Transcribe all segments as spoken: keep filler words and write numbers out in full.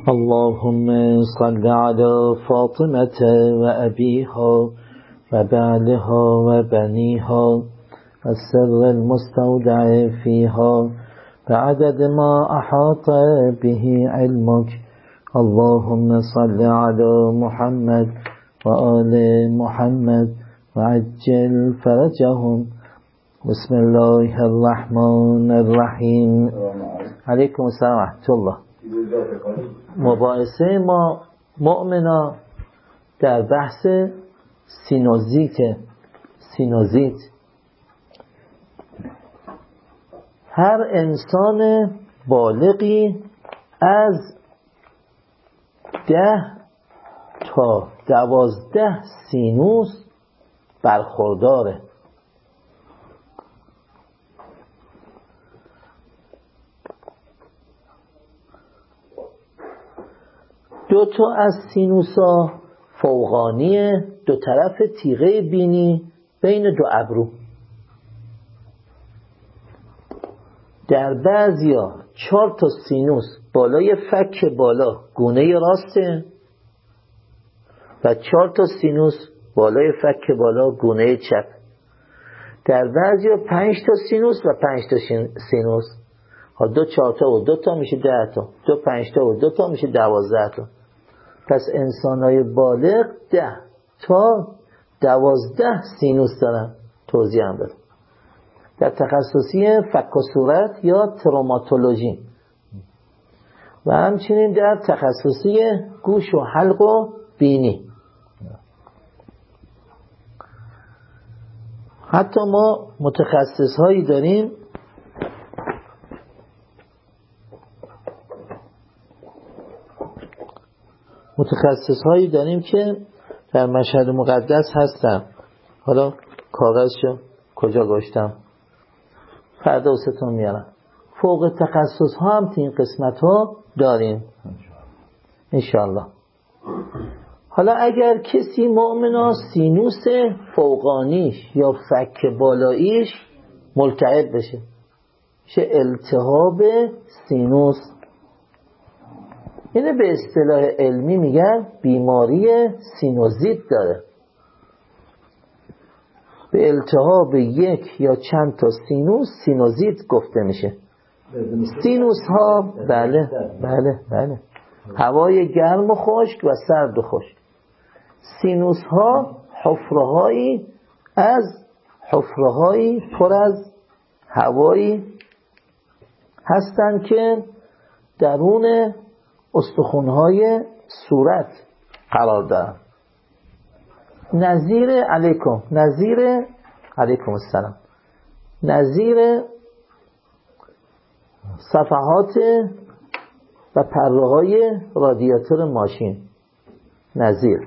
اللهم صل على فاطمة وأبيها وبعلها وبنيها السر المستودع فيها بعدد ما أحاط به علمك. اللهم صل على محمد وآل محمد وعجل فرجهم. بسم الله الرحمن الرحیم. علیکم السلام ورحمة الله. مباحثه ما مؤمنا در بحث سینوزیت. سینوزیت هر انسان بالغی از ده تا دوازده سینوس برخورداره. دو تا از سینوسا فوقانیه، دو طرف تیغه بینی بین دو ابرو. در بعضیا چهار تا سینوس بالای فک بالا گونه راسته و چهار تا سینوس بالای فک بالا گونه چپ. در بعضیا پنج تا سینوس و پنج تا سینوس. ها دو چهار تا و دو تا میشه ده تا، دو پنج تا و دو تا میشه دوازده تا. پس انسان‌های بالغ ده تا دوازده سینوس دارن. توضیح هم بدم در تخصصی فک و صورت یا تروماتولوژی و همچنین در تخصصی گوش و حلق و بینی. حتی ما متخصص هایی داریم متخصص هایی داریم که در مشهد مقدس هستن. حالا کاغذشو کجا گذاشتم؟ فردا وستون میارم. فوق تخصص ها هم این قسمت ها داریم انشاءالله. حالا اگر کسی مؤمنا سینوس فوقانیش یا فک بالاییش ملتهب بشه، میشه التهاب سینوس. اینه به اصطلاح علمی میگن بیماری سینوزیت داره. به التهاب یک یا چند تا سینوس سینوزیت گفته میشه. سینوس ها بله بله بله هوای گرم و خشک و سرد و خشک. سینوس ها حفره هایی از حفره هایی پر از هوایی هستند که درون استخوان‌های صورت قرار دارن. نظیر علیکم نظیر علیکم السلام نظیر صفحات و پره‌های رادیاتور ماشین. نظیر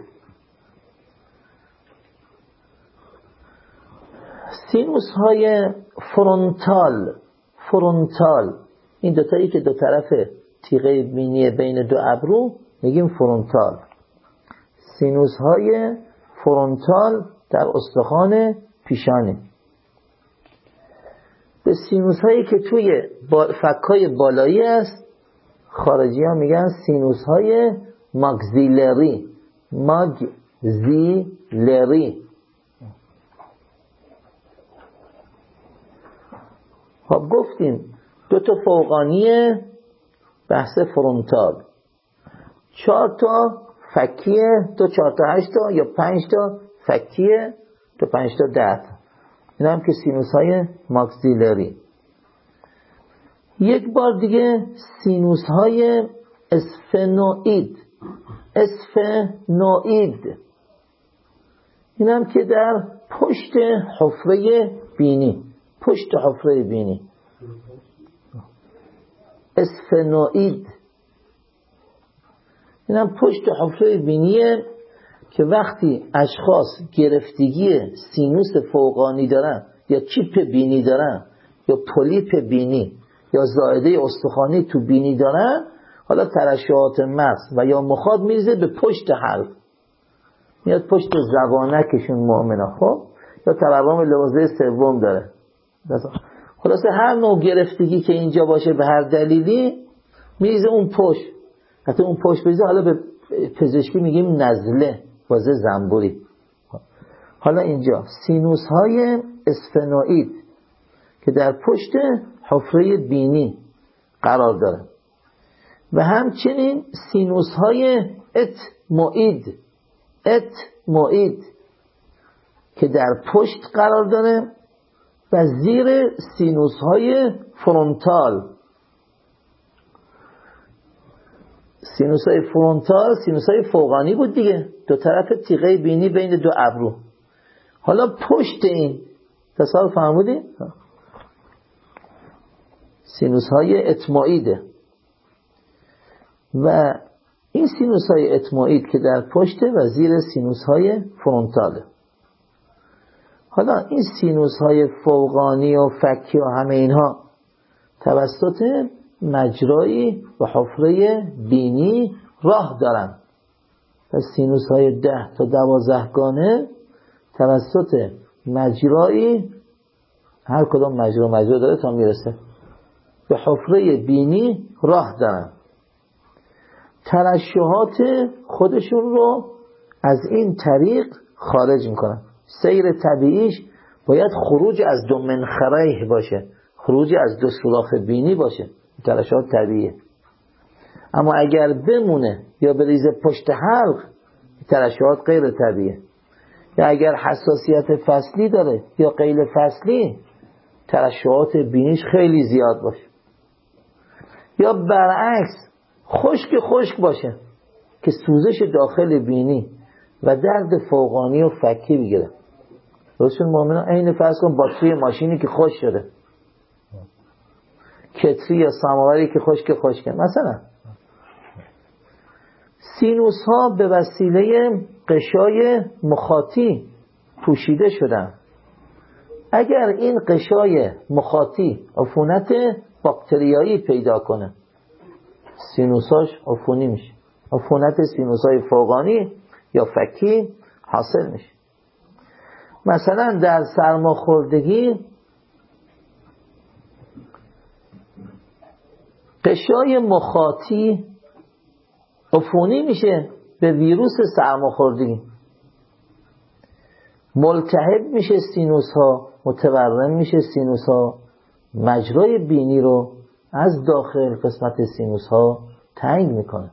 سینوس های فرونتال فرونتال این دوتایی که دو طرف تیغه بینی بین دو ابرو میگیم فرونتال. سینوس های فرونتال در استخوان پیشانی. به سینوس هایی که توی فکای بالایی است خارجی ها میگن سینوس های ماگزیلری. ماگزیلری خب گفتیم دو تا فوقانیه بحث فرونتال، چهار تا فکیه، دو چهار تا هشت تا یا پنج تا فکیه، دو پنج تا ده تا. این هم که سینوس های ماکسیلری. یک بار دیگه سینوس های اسفنوئید. اسفنوئید این هم که در پشت حفره بینی، پشت حفره بینی. اسفنوئید این هم پشت حفره بینیه که وقتی اشخاص گرفتگی سینوس فوقانی دارن یا چیپ بینی دارن یا پولیپ بینی یا زائده استخوانی تو بینی دارن، حالا ترشحات مغز و یا مخاط میریزه به پشت حلق، میاد پشت زبانکشون مؤمنا. خب یا تورم لوازه سوم داره. خلاصه هر نوع گرفتگی که اینجا باشه به هر دلیلی میریزه اون پشت. حتی اون پشت بریزه حالا به پزشکی میگیم نزله، بازه زنبوری. حالا اینجا سینوس های اسفنوئید که در پشت حفره بینی قرار داره و همچنین سینوس های اتموئید اتموئید که در پشت قرار داره و زیر سینوس های فرونتال. سینوس های فرونتال سینوس های فوقانی بود دیگه، دو طرف تیغه بینی بین دو ابرو. حالا پشت این تصور فهمودی؟ سینوس های اتموئیده و این سینوس های اتموئید که در پشت و زیر سینوس های فرونتاله. حالا این سینوس های فوقانی و فکی و همه اینها توسط مجرایی و حفره بینی راه دارن و سینوس های ده تا دوازده گانه توسط مجرایی، هر کدام مجرا مجرا داره تا میرسه به حفره بینی راه دارن، ترشحات خودشون رو از این طریق خارج میکنن. سیر طبیعیش باید خروج از دو منخره باشه، خروج از دو سوراخ بینی باشه، ترشحات طبیعیه. اما اگر بمونه یا بریزه پشت حلق، ترشحات غیر طبیعیه. یا اگر حساسیت فصلی داره یا غیر فصلی، ترشحات بینیش خیلی زیاد باشه. یا برعکس خشک خشک باشه که سوزش داخل بینی و درد فوقانی و فکی بگیره. رسول مؤمنان عین فرض کن باتری ماشینی که خشک شده، کتری یا ساماوری که خشک خشکه. مثلا سینوس ها به وسیله قشای مخاطی پوشیده شدن. اگر این قشای مخاطی عفونت باکتریایی پیدا کنه، سینوساش عفونی میشه، عفونت سینوسای فوقانی یا فکی حاصل میشه. مثلا در سرماخوردگی قشای مخاطی عفونی میشه به ویروس سرماخوردگی، ملتهب میشه سینوس ها، متورم میشه سینوس ها، مجرای بینی رو از داخل قسمت سینوس ها تنگ میکنه.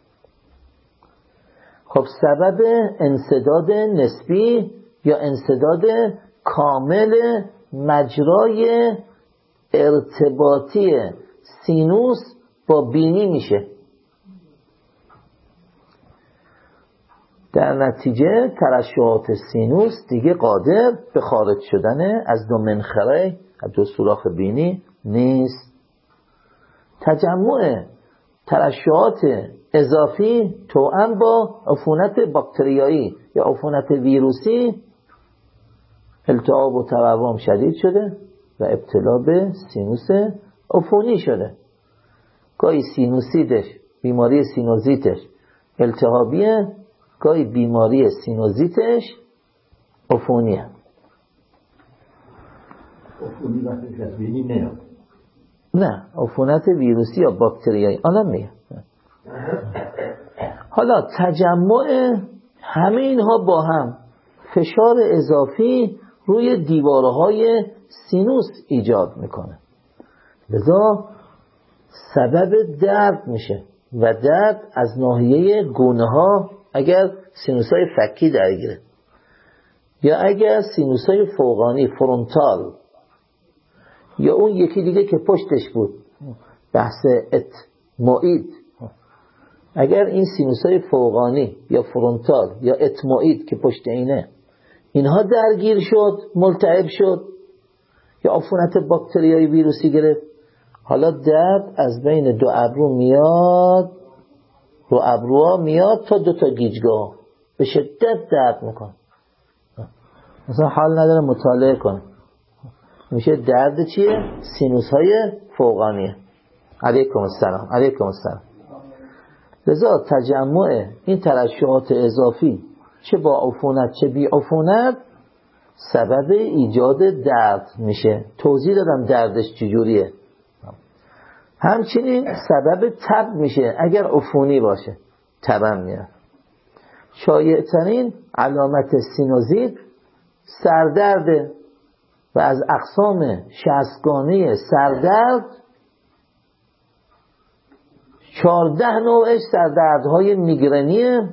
خب سبب انسداد نسبی یا انسداد کامل مجرای ارتباطی سینوس با بینی میشه. در نتیجه ترشحات سینوس دیگه قادر به خارج شدن از دو منخره، از دو سوراخ بینی نیست. تجمع ترشحات اضافی توأم با عفونت باکتریایی یا عفونت ویروسی التهاب و تورم شدید شده و ابتلا به سینوس عفونی شده. گاهی سینوسیدش، بیماری سینوزیتش التهابیه، گاهی بیماری سینوزیتش عفونیه. عفونی وقتی از بینی میاد؟ نه، عفونت ویروسی یا باکتریایی آنم میاد. حالا تجمع همه اینها با هم فشار اضافی روی دیوارهای سینوس ایجاد میکنه، لذا سبب درد میشه و درد از ناحیه گونه ها اگر سینوس های فکی درگیره یا اگر سینوس های فوقانی فرونتال یا اون یکی دیگه که پشتش بود بحث اتموئید، اگر این سینوس های فوقانی یا فرونتال یا اتموئید که پشت اینه اینها درگیر شد، ملتهب شد یا عفونت باکتریایی ویروسی گرفت، حالا درد از بین دو ابرو میاد، رو ابروها میاد تا دو تا گیجگاه، به شدت درد میکنه. مثلا حال نداره مطالعه کنه، میشه درد چیه؟ سینوس های فوقانیه. علیکم السلام. علیکم السلام. لذا تجمع این ترشحات اضافی چه با عفونت چه بی عفونت سبب ایجاد درد میشه. توضیح دادم دردش چجوریه. همچنین سبب تب میشه اگر عفونی باشه، تبم میاد. شایع‌ترین علامت سینوزیت سردرده و از اقسام شصتگانه سردرد چهارده نوعش سردردهای میگرنیه،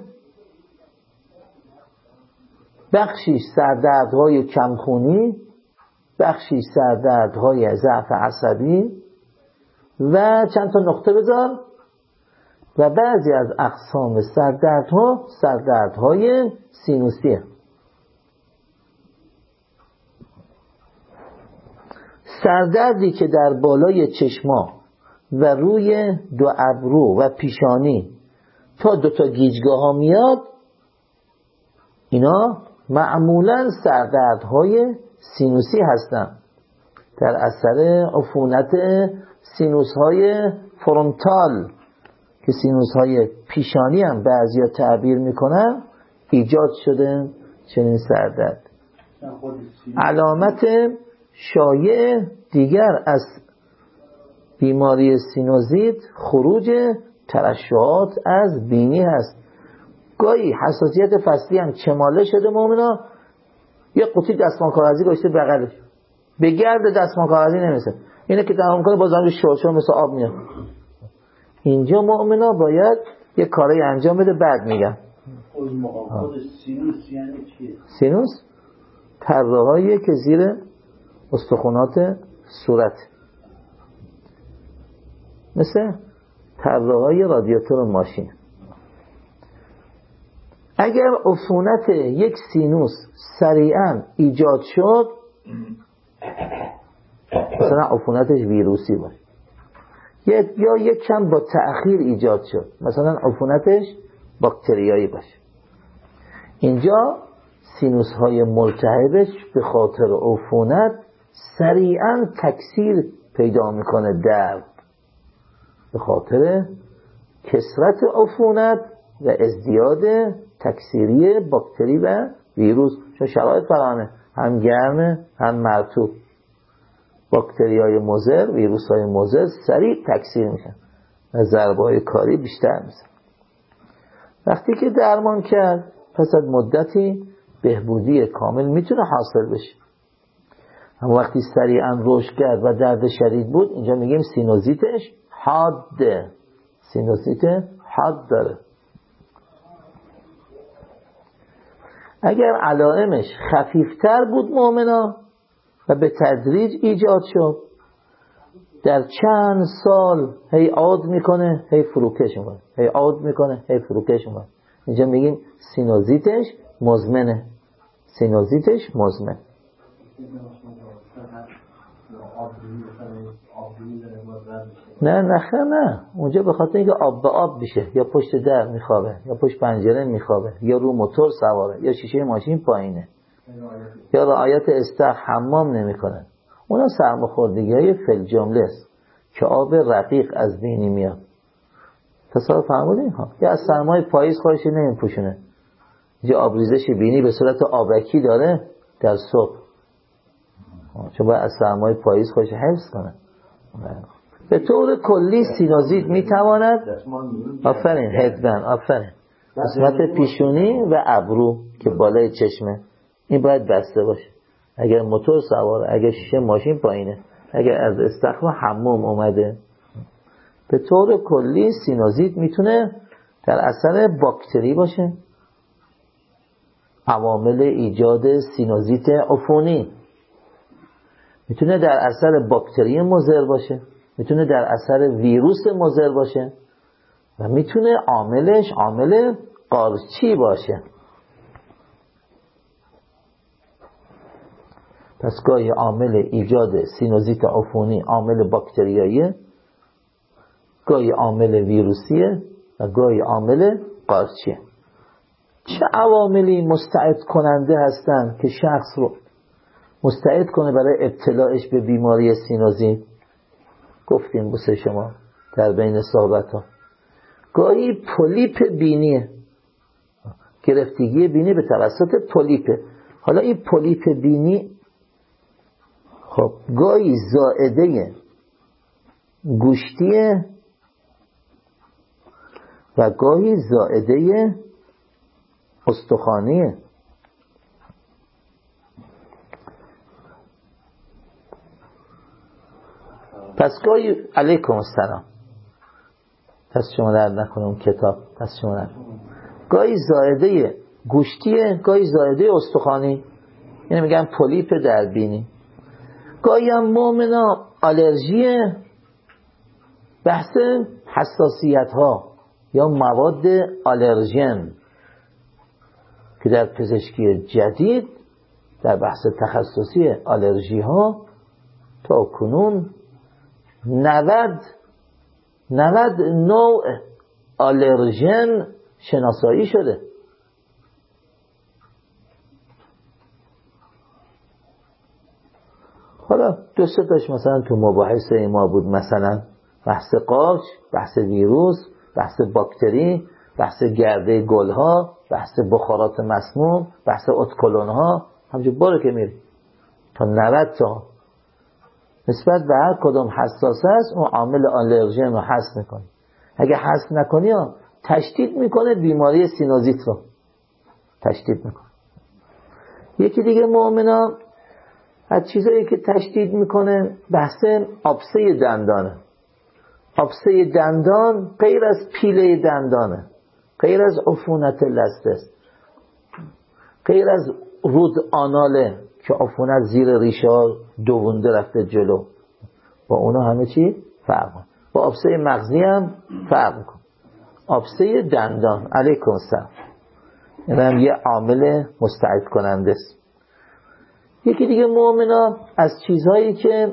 بخشیش سردردهای کمخونی، بخشیش سردردهای ضعف عصبی و چند تا نقطه بذار و بعضی از اقسام سردردها سردردهای سینوسیه. سردردی که در بالای چشما و روی دو ابرو و پیشانی تا دو تا گیجگاه ها میاد، اینا معمولا سردردهای سینوسی هستن در اثر عفونت سینوس های فرونتال که سینوس های پیشانی هم بعضیا تعبیر میکنن ایجاد شده چنین سردرد. علامت شایع دیگر از بیماری سینوزیت خروج ترشحات از بینی هست. گاهی حساسیت فصلی هم چماله شده مومنا، یه قوطی دستمال کاغذی گذاشته بغلش، به گرد دستمال کاغذی نمیسه، اینه که تمام کنه باز همین شرشر مثل آب میاد. اینجا مومنا باید یه کاری انجام بده. بعد میگم سینوس یعنی چیه؟ سینوس پره‌هایی که زیر استخوانات صورت، مثل پره‌های رادیاتور ماشین. اگر عفونت یک سینوس سریعا ایجاد شد، مثلا عفونتش ویروسی باشه یا یک کم با تأخیر ایجاد شد، مثلا عفونتش باکتریایی باشه، اینجا سینوس های ملتهبش به خاطر عفونت سریعا تکثیر پیدا میکنه، درد به خاطر کثرت عفونت و ازدیاد تکثیری باکتری و ویروس، چون شرایط فراهمه، هم گرمه هم مرطوب، باکتری های مضر، ویروس های مضر سریع تکثیر میشن و ضربه های کاری بیشتر میشن. وقتی که درمان کرد پس از مدتی بهبودی کامل میتونه حاصل بشه. اما وقتی سریعا رشد کرد و درد شدید بود، اینجا میگیم سینوزیتش حاده، سینوزیت حاد داره. اگر علائمش خفیفتر بود مومنا و به تدریج ایجاد شد، در چند سال هی عاد میکنه هی فروکش میکنه، هی عاد میکنه هی فروکش میکنه، اینجا میگیم سینوزیتش مزمنه، سینوزیتش مزمن. نه نه نه اونجا به خاطر اینکه آب به آب بشه، یا پشت در میخوابه یا پشت پنجره میخوابه یا رو موتور سواره یا شیشه ماشین پایینه یا رعایت استخ حمام نمیکنه، اونا سرماخوردگی های فل جمله است که آب رقیق از بینی میاد. تصور فرمودین ها، یا از سرمای پاییز خودش نمیپوشونه، یه آبریزش بینی به صورت آبکی داره در صبح، چون باید از سرمای پاییز خودش حفظ کنه. به طور کلی سینوزیت میتواند، آفرین هدبن، آفرین قسمت پیشونی و ابرو که بالای چشمه، این باید بسته باشه. اگر موتور سواره، اگر شیشه ماشین پایینه، اگر از استخر حموم اومده. به طور کلی سینوزیت میتونه در اثر باکتری باشه، عوامل ایجاد سینوزیت عفونی، میتونه در اثر باکتری مضر باشه، میتونه در اثر ویروس مضر باشه و میتونه عاملش عامل قارچی باشه. پس گاهی عامل ایجاد سینوزیت عفونی عامل باکتریاییه، گاهی عامل ویروسیه و گاهی عامل قارچیه. چه عواملی مستعد کننده هستند که شخص رو مستعد کنه برای ابتلاعش به بیماری سینوزیت؟ گفتیم بسه شما در بین صحبت ها، گاهی پولیپ بینیه، گرفتگی بینی به توسط پولیپه. حالا این پولیپ بینی خب گاهی زائده گوشتیه و گاهی زائده استخوانیه. پس گاهی علیکم السلام، دست شما درد نکنه اون کتاب، دست شما درد. گاهی زائده گوشتیه، گاهی زائده استخوانی، یعنی میگن پولیپ دربینی. گاهی هم مؤمنا آلرژیه، بحث حساسیت ها یا مواد آلرژن که در پزشکی جدید در بحث تخصصی آلرژی ها تا کنون نود نود نوع آلرژن شناسایی شده. حالا دو سه تاش مثلا تو مباحث ما بود، مثلا بحث قارچ، بحث ویروس، بحث باکتری، بحث گرده گلها، بحث بخارات مسموم، بحث اتکلون ها، همچون باره که میری تا نود تا نسبت به هر کدوم حساس است اون عامل آلرژن رو حذف میکنه. اگه حذف نکنی ها تشدید میکنه بیماری سینوزیت رو تشدید میکنه. یکی دیگه مؤمنا از چیزایی که تشدید میکنه بحث آبسه دندانه. آبسه دندان غیر از پیله دندانه، غیر از عفونت لثه است، غیر از رود آناله که عفونت زیر ریشه ها دوونده رفته جلو، با اونا همه چی فرق کنه. با آبسه مغزی هم فرق میکنه. آبسه دندان علیکم السلام این هم یه عامل مستعد کننده است. یکی دیگه مؤمنا از چیزهایی که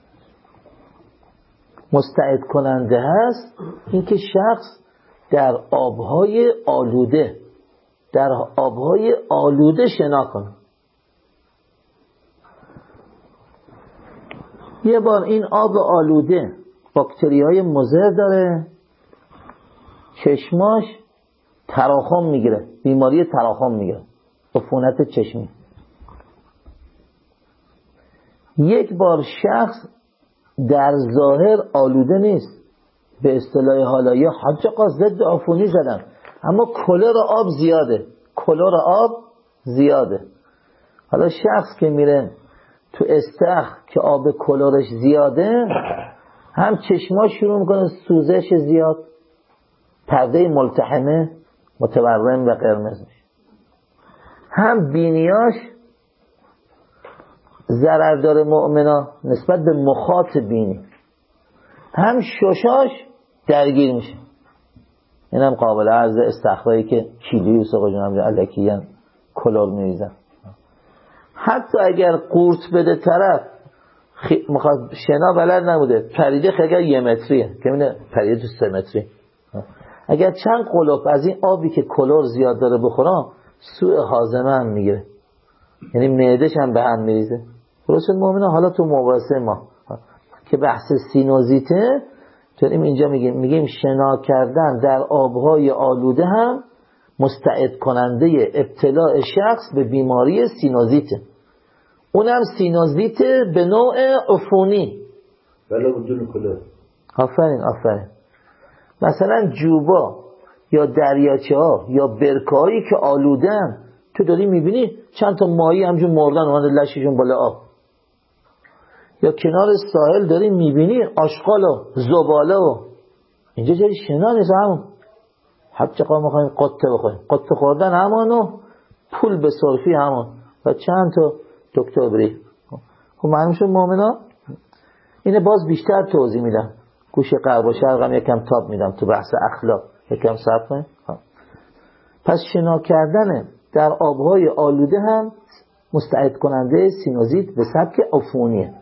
مستعد کننده هست این که شخص در آبهای آلوده در آبهای آلوده شنا کنه. یه بار این آب آلوده باکتری های مضر داره، چشماش تراخم میگیره، بیماری تراخم میگیره، عفونت چشمی. یک بار شخص در ظاهر آلوده نیست، به اصطلاح حالایی حاج آقا ضد عفونی زدن، اما کلر آب زیاده، کلر آب زیاده. حالا شخص که میره تو استخر که آب کلرش زیاده هم چشماش شروع میکنه سوزش زیاد، پرده ملتحمه متورم و قرمز میشه، هم بینیاش ضرر داره مؤمنا نسبت به مخاط بینی، هم ششاش درگیر میشه. این هم قابل عرض استخرایی که کیلویی و سقا جنم علکیان کلور میریزن. حتی اگر قورت بده طرف خی... مخاط شنا بلد نبوده پریده خیلی یه متریه که میده پریده تو سه متری، اگر چند قلوب از این آبی که کلور زیاد داره بخورم سوء هاضمه هم میگیره، یعنی معده‌ش هم به هم میریزه. درست مؤمنه. حالا تو مباحثه ما که بحث سینوزیته داریم اینجا میگیم میگیم شنا کردن در آبهای آلوده هم مستعد کننده ابتلاع شخص به بیماری سینوزیته، اونم سینوزیت به نوع عفونی. ولی بدون کلر. آفرین آفرین. مثلا جوبا یا دریاچه ها یا برکه هایی که آلودن تو داری میبینی چند تا ماهی همجور مردن اومده لششون بالا آب، یا کنار ساحل داری میبینی آشغال و زباله و اینجا جایی شنا نیست، همون حتی قا میخواییم قطه بخوریم، قطه خوردن همانو پول به صرفی همون و چند تا دکتر بری. خب معلوم شد مؤمنا اینه باز بیشتر توضیح میدم، گوش غرب و شرق هم یکم تاب میدم تو بحث اخلاق، یکم صبر کنیم. پس شنا کردن در آبهای آلوده هم مستعد کننده سینوزیت به سبک عفونیه.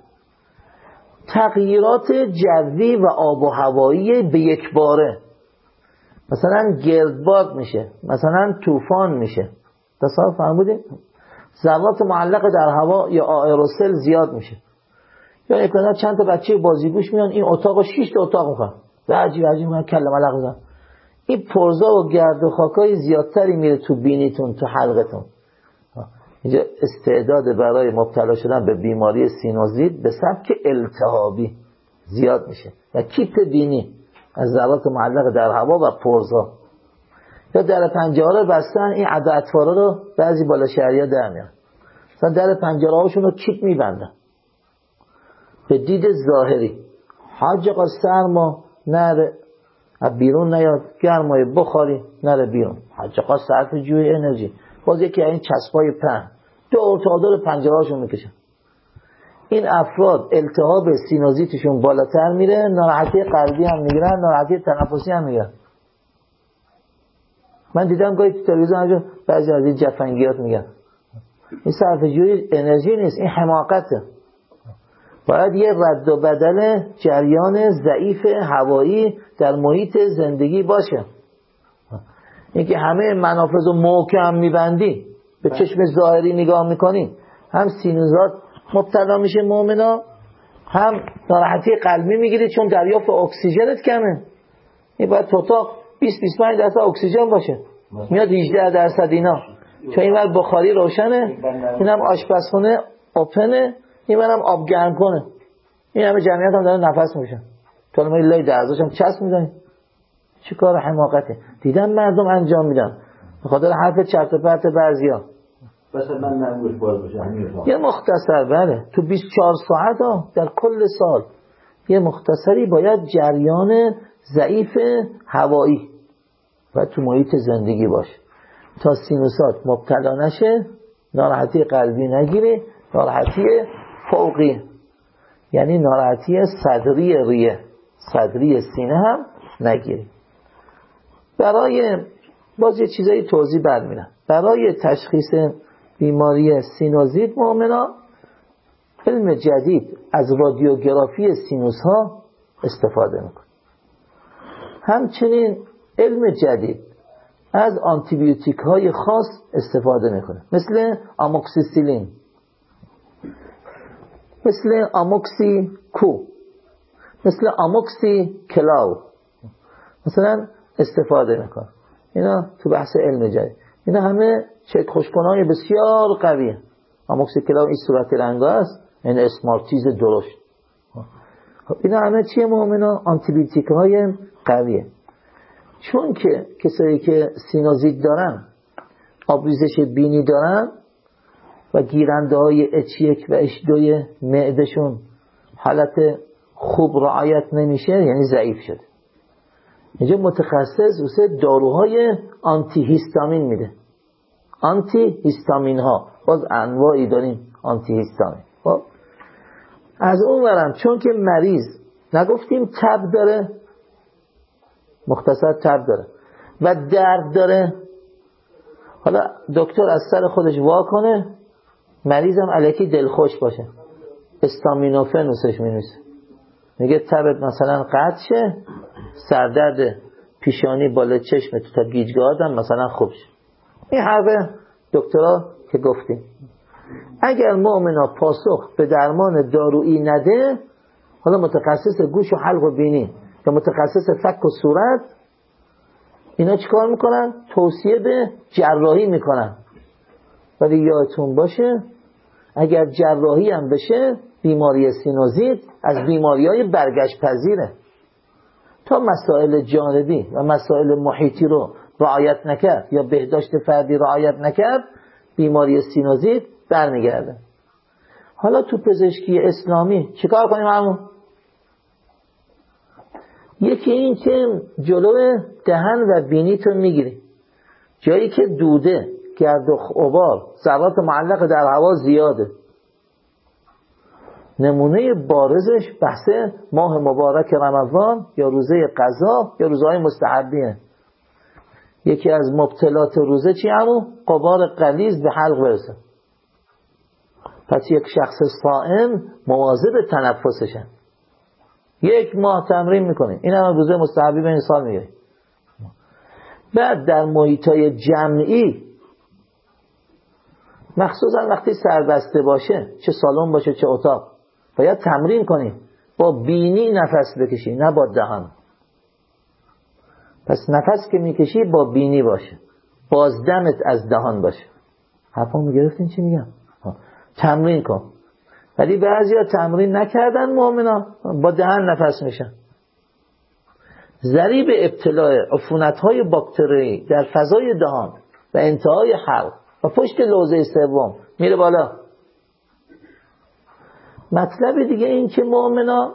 تغییرات جوی و آب و هوایی به یک باره، مثلا گردباد میشه، مثلا طوفان میشه، تصور فرمودید؟ ذرات معلق در هوا یا آئروسل زیاد میشه، یا یکنا چند تا بچه بازیگوش میان این اتاقو شش تا اتاق میکنن و عجیب عجیب میگن کله ملق بزن، این پرزا و گرد و خاکای زیادتری میره تو بینیتون، تو حلقتون. اینجا استعداد برای مبتلا شدن به بیماری سینوزیت به سبک التهابی، زیاد میشه. و کیپ بینی از ذرات معلق در هوا و پرزا، یا در پنجره رو بستن، این عد و اطواره رو بعضی بالا شهریا در میان، مثلا در پنجره هاشون رو کیپ میبندن به دید ظاهری. حاج آقا سرما نره بیرون نیاد، گرمای بخاری نره بیرون، حاج آقا صرف جوی انرژی، باز یکی این چسبای پهن دور تا دور پنجره هاشون میکشن. این افراد التهاب سینوزیتشون بالاتر میره، ناراحتی قلبی هم میگیرن، ناراحتی تنفسی هم میگیرن. من دیدم گاهی تو تلویزیون بعضی از این جفنگیات میگن این صرف جوی انرژی نیست، این حماقته. باید یه رد و بدل جریان ضعیف هوایی در محیط زندگی باشه. اینکه همه منافذ رو محکم میبندی، به چشم ظاهری نگاه میکنی، هم سینوزات مبتلا میشه مؤمنا، هم ناراحتی قلبی میگیری چون دریافت اکسیژنت کمه. این باید تو اتاق بیست بیست و پنج درصد اکسیژن باشه، میاد هجده درصد اینا، چون این ور بخاری روشنه، اینم آشپزخونه اوپنه، این ورم آب گرم کنه، این همه جمعیت هم دارن نفس میکشن، تو ما لای درزاشم چسب میزنی. چه کار حماقته. دیدم مردم انجام میدن به خاطر حرف چرت و پرت بعضیا. مثلا من نموش باز باشم یه مختصر بله تو بیست و چهار ساعت ها در کل سال یه مختصری باید جریان ضعیف هوایی و تو محیط زندگی باشه تا سینوسات مبتلا نشه، ناراحتی قلبی نگیره، ناراحتی فوقی یعنی ناراحتی صدری ریه صدری سینه هم نگیره. برای باز یه چیزایی توضیح برمیدم. برای تشخیص بیماری سینوزیت مؤمنا علم جدید از رادیوگرافی سینوس ها استفاده میکنه. همچنین علم جدید از آنتیبیوتیک های خاص استفاده میکنه، مثل آموکسیسیلین، مثل آموکسی کو، مثل آموکسی کلاو مثلا استفاده میکنه. اینا تو بحث علم جدید، اینا همه چک خوشکنهای بسیار قویه. آموکسی کلاو این صورت رنگ است، این اسمارتیز درشت. اینا همه چیه مؤمنا؟ آنتیبیوتیک های قویه. چون که کسایی که سینوزیت دارن، آبریزش بینی دارن و گیرنده های اچ یک و اچ دو معدهشون حالت خوب رعایت نمیشه، یعنی ضعیف شده. اینجا متخصص واسه داروهای آنتی هیستامین میده. آنتی هیستامین ها باز انواعی داریم آنتی هیستامین. خب از اون ورم چون که مریض نگفتیم تب داره، مختصر تب داره و درد داره، حالا دکتر از سر خودش وا کنه، مریضم الکی دلخوش باشه، استامینوفن واسش مینویسه، میگه تبت مثلا قطع شه، سردرد پیشانی بالا چشم تو تا گیجگاهات مثلا خوب شه. این حرف دکترها که گفتیم. اگر مؤمنا پاسخ به درمان دارویی نده، حالا متخصص گوش و حلق و بینی یا متخصص فک و صورت، اینا چیکار میکنن؟ توصیه به جراحی میکنن. ولی یادتون باشه اگر جراحی هم بشه، بیماری سینوزیت از بیماری‌های برگشت پذیره. تا مسائل جانبی و مسائل محیطی رو رعایت نکرد یا بهداشت فردی رعایت نکرد، بیماری سینوزیت برمیگرده. حالا تو پزشکی اسلامی چیکار کنیم همون؟ یکی این که جلو دهن و بینیتون میگیری، جایی که دوده، گرد و غبار، ذرات معلق در هوا زیاده. نمونه بارزش بحث ماه مبارک رمضان یا روزه قضا یا روزهای مستحبیه. یکی از مبتلات روزه چی همون؟ غبار غلیظ به حلق برسه. پس یک شخص صائم مواظب تنفسشه. یک ماه تمرین میکنه، این هم روزه مستحبی به این سال میگه. بعد در محیطای جمعی، مخصوصا وقتی سربسته باشه، چه سالن باشه چه اتاق، باید تمرین کنی با بینی نفس بکشی، نه با دهان. پس نفس که میکشی با بینی باشه، بازدمت از دهان باشه. حرفا میگرفتین چی میگم؟ تمرین کن. ولی بعضیا تمرین نکردن مؤمنا با دهن نفس میشن. ضریب ابتلاع عفونت‌های باکتری در فضای دهان و انتهای حلق و پشت لوزه سوم میره بالا. مطلب دیگه این که مؤمنا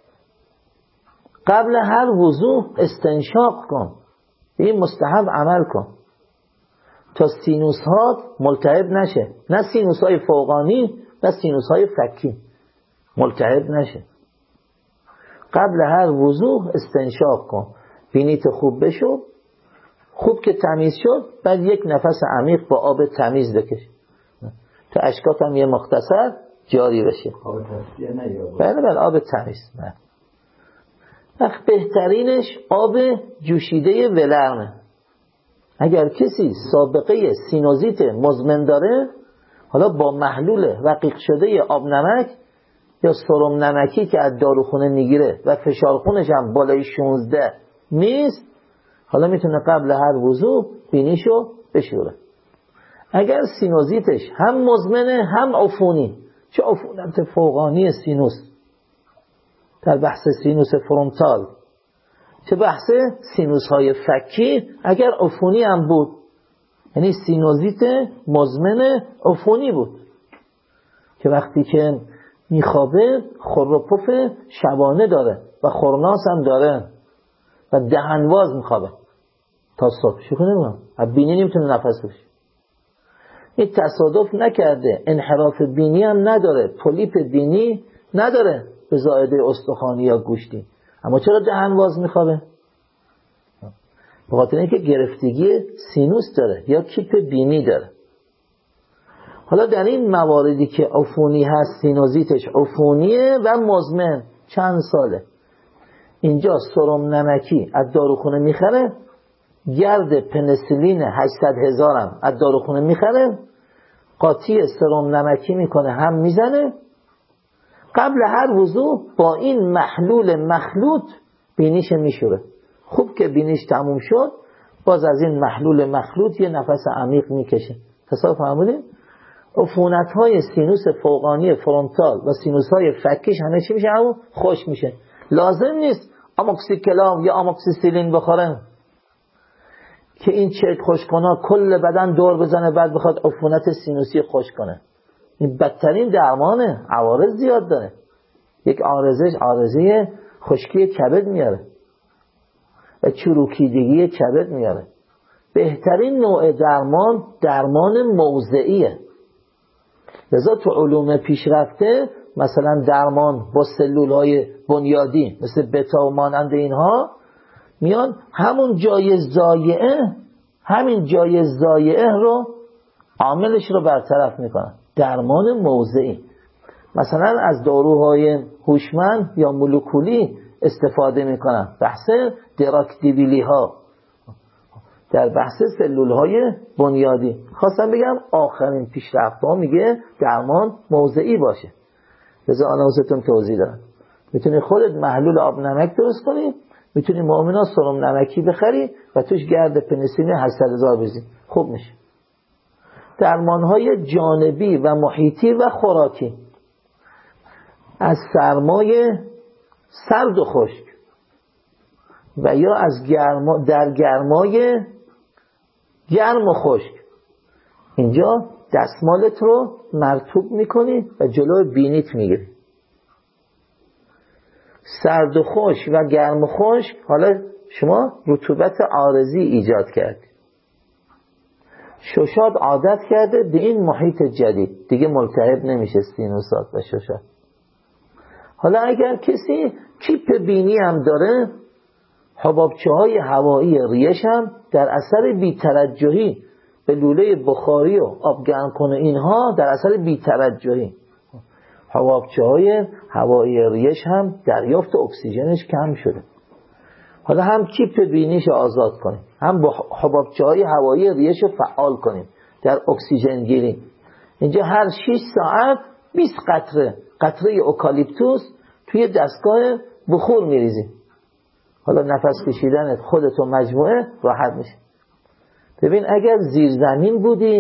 قبل هر وضو استنشاق کن، این مستحب عمل کن تا سینوس ها ملتهب نشه، نه سینوس های فوقانی نه سینوس های فکی ملتهب نشه. قبل هر وضو استنشاق کن، بینیت خوب بشو، خوب که تمیز شد بعد یک نفس عمیق با آب تمیز بکش تا اشکات هم یه مختصر جاری بشه. آب تصفیه نه یا بله بله آب تمیز. نه وقت بهترینش آب جوشیده ولرمه. اگر کسی سابقه سینوزیت مزمن داره، حالا با محلول رقیق شده آب نمک یا سرم نمکی که از داروخونه میگیره و فشار خونش هم بالای شانزده نیست، حالا میتونه قبل هر وضو بینیشو بشوره. اگر سینوزیتش هم مزمنه هم عفونی، چه عفونت فوقانی سینوس در بحث سینوس فرونتال، چه بحث سینوس های فکی اگر عفونی هم بود، یعنی سینوزیت مزمن عفونی بود که وقتی که میخوابه خور و پف شبانه داره و خورناس هم داره و دهنواز میخوابه تا صبح، شکر نمیدونم و بینی نمیتونه نفس بشه. این تصادف نکرده، انحراف بینی هم نداره، پولیپ بینی نداره به زائده استخوانی یا گوشتی، اما چرا دهنواز میخوابه؟ به خاطر اینکه گرفتگی سینوس داره یا کیپ بینی داره. حالا در این مواردی که عفونی هست، سینوزیتش عفونیه و مزمن چند ساله، اینجا سرم نمکی از داروخونه میخره، گرد پنسیلین هشتصد هزارم از داروخونه میخره، قاطی سرم نمکی میکنه هم میزنه، قبل هر وضو با این محلول مخلوط بینیش میشوره. خوب که بینیش تموم شد باز از این محلول مخلوط یه نفس عمیق میکشه. تصور فهمودین؟ عفونت های سینوس فوقانی فرونتال و سینوس های فکیش همه چی میشه؟ همون خوش میشه. لازم نیست آموکسیکلام یا آموکسیسیلین بخورن که این چرک خوش کنه کل بدن دور بزنه بعد بخواد عفونت سینوسی خوش کنه. این بدترین درمانه، عوارض زیاد داره. یک عارضش عارضه خشکی کبد میاره و چروکیدگی کبد میاره. بهترین نوع درمان درمان موضعیه. لذا تو علوم پیشرفته مثلا درمان با سلول های بنیادی مثل بتا و مانند اینها میان همون جای زایعه همین جای زایعه رو عاملش رو برطرف میکنن. درمان موضعی مثلا از داروهای هوشمند یا مولکولی استفاده میکنن. بحث دراکتیبیلی ها در بحث سلول های بنیادی. خواستم بگم آخرین پیشرفت ها میگه درمان موضعی باشه. لذا آنوستون توضیح دارم. میتونی خودت محلول آب نمک درست کنی، میتونی مؤمنا سرم نمکی بخری و توش گرد پنیسیلین هشتصد هزار بزنی، خوب میشه. درمان های جانبی و محیطی و خوراکی از سرمای سرد و خشک و یا از گرما در گرمای گرم و خشک، اینجا دستمالت رو مرطوب میکنی و جلوی بینیت میگیری. سرد و خشک و گرم و خشک، حالا شما رطوبت عارضی ایجاد کردی، ششاد عادت کرده به این محیط جدید، دیگه ملتهب نمیشه سینوسات و ششاد. حالا اگر کسی کیپ بینی هم داره، حبابچه های هوایی ریش هم در اثر بی‌توجهی به لوله بخاری و آب گرم کنه اینها در اثر بی‌توجهی حبابچه های هوایی ریش هم دریافت اکسیژنش کم شده. حالا هم کیپ بینیش آزاد کنیم، هم با حبابچه های هوایی ریش فعال کنیم در اکسیژن گیری. اینجا هر شش ساعت بیست قطره قطره اوکالیپتوس توی دستگاه بخور میریزیم. حالا نفس کشیدنت خودت و مجموعه راحت میشه. ببین اگر زیر زمین بودی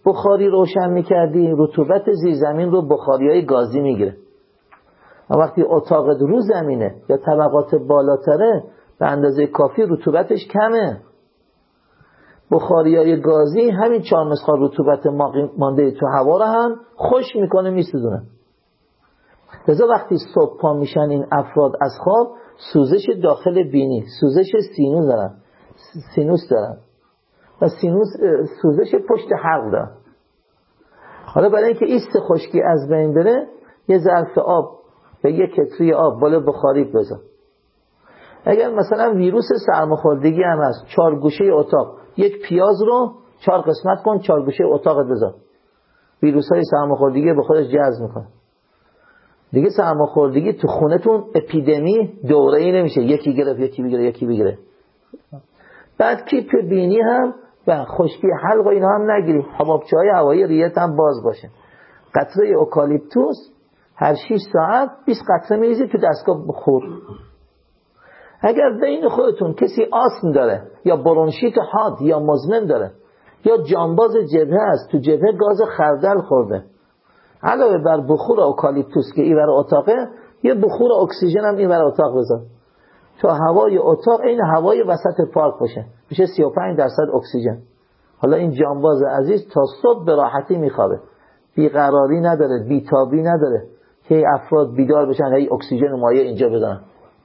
بخاری روشن میکردی رطوبت زیر زمین رو بخاری های گازی میگیره. و وقتی اتاق رو زمینه یا طبقات بالاتره به اندازه کافی رطوبتش کمه. بخاری های گازی همین چهار مسخال رطوبت مانده تو هوا رو هم خشک میکنه میسوزونه. لذا وقتی صبح پا میشن این افراد از خواب سوزش داخل بینی، سوزش سینوس دارن سینوس دارن و سینوس سوزش پشت حلق دارن. حالا برای اینکه ایست خشکی از بین بره یه ظرف آب به یک کتری آب بالا بخاری بذار. اگر مثلا ویروس سرماخوردگی هم هست چهار گوشه اتاق یک پیاز رو چهار قسمت کن چهار گوشه اتاق بذار، ویروس های سرماخوردگی به خودش جذب میکنه. دیگه سرماخوردگی تو خونتون اپیدمی دوره‌ای نمیشه، یکی گرفت یکی بگیره یکی بگیره. بعد کیپ بینی هم و خشکی حلق و اینا هم نگیری، حبابچه‌های هوایی ریت هم باز باشه. قطره اوکالیپتوس هر شش ساعت بیست قطره میریزی تو دستگاه بخور. اگر بین خودتون کسی آسم داره یا برونشیت حاد یا مزمن داره یا جانباز جبهه است تو جبهه گاز خردل خورده، علاوه بر بخور اوکالیپتوس که اینور اتاقه یه بخور اکسیژن هم اینور اتاق بذار تا هوای اتاق این هوای وسط پارک باشه، میشه سی و پنج درصد اکسیژن. حالا این جانباز عزیز تا صبح به راحتی میخوابه، بیقراری نداره، بیتابی نداره که افراد بیدار بشن هی اکسیژن مایع اینجا بزنن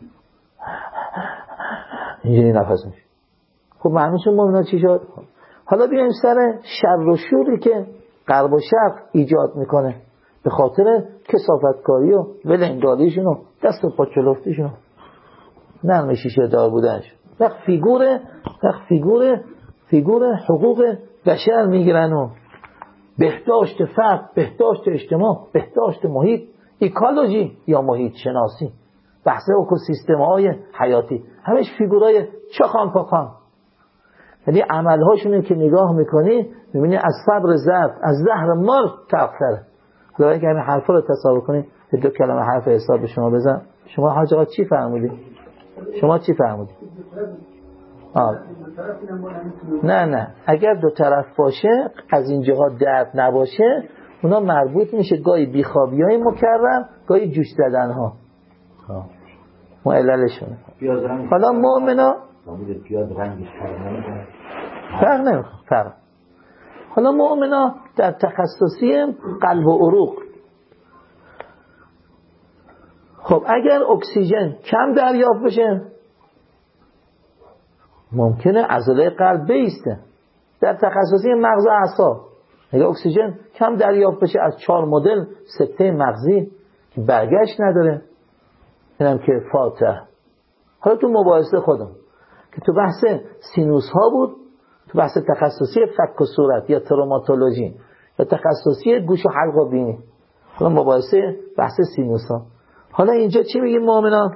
اینجوری نفس میشه. خب معنیش مومنا چی شد؟ حالا بیایم سر شر و شوری که غرب و شرق ایجاد میکنه به خاطر کثافتکاری و ولنگالیشون و دست و پا چلفتیشون و نرم شیشه دار بودنش. وقت فیگور وقت فیگور فیگور حقوق بشر میگیرن و بهداشت فرد، بهداشت اجتماع، بهداشت محیط، ایکولوژی یا محیط شناسی، بحث اکوسیستم‌های حیاتی، همش فیگورای چخان پاکان. یعنی عملهاشون که نگاه میکنی میبینی از صبر ضعف، از زهر مار کفتره. حالا اگه همین حرفا رو تصور کنید دو کلمه حرف حساب به شما بزن. شما حاج آقا چی فهمیدی؟ شما چی فهمیدی؟ آه. نه نه اگر دو طرف باشه از این جهات درد نباشه اونا مربوط میشه گاهی بیخوابی های مکرر گاهی جوش زدن ها معللشونه. حالا مؤمنا فرق نمیکنه فرق. حالا مؤمنا در تخصصی قلب و عروق، خب اگر اکسیژن کم دریافت بشه ممکنه عضله قلب بایسته. در تخصصی مغز و اعصاب اگر اکسیژن کم دریافت بشه از چهار مدل سکته مغزی که برگشت نداره، اینم که فاتح. حالا تو مباحثه خودم که تو بحث سینوس ها بود، تو بحث تخصصی فک و صورت یا تروماتولوژی یا تخصصی گوش و حلق و بینی، حالا مباحثه بحث سینوس ها. حالا اینجا چی میگیم مؤمنان؟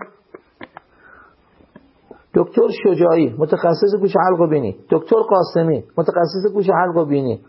دکتر شجاعی متخصص گوش و حلق و بینی، دکتر قاسمی متخصص گوش و حلق و بینی،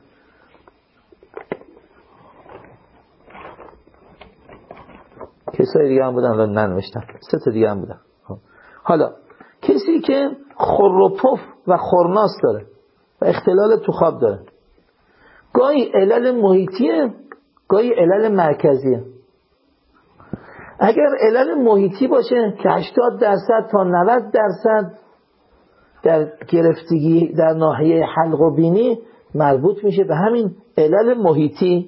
کسای دیگه هم بودن رو ننوشتم، سه تا دیگه هم بودن. حالا کسی که خور و پف و خورناس داره و اختلال تو خواب داره، گاهی علل محیطیه گاهی علل مرکزیه. اگر علل محیطی باشه که هشتاد درصد تا نود درصد در گرفتگی در ناحیه حلق و بینی مربوط میشه به همین علل محیطی،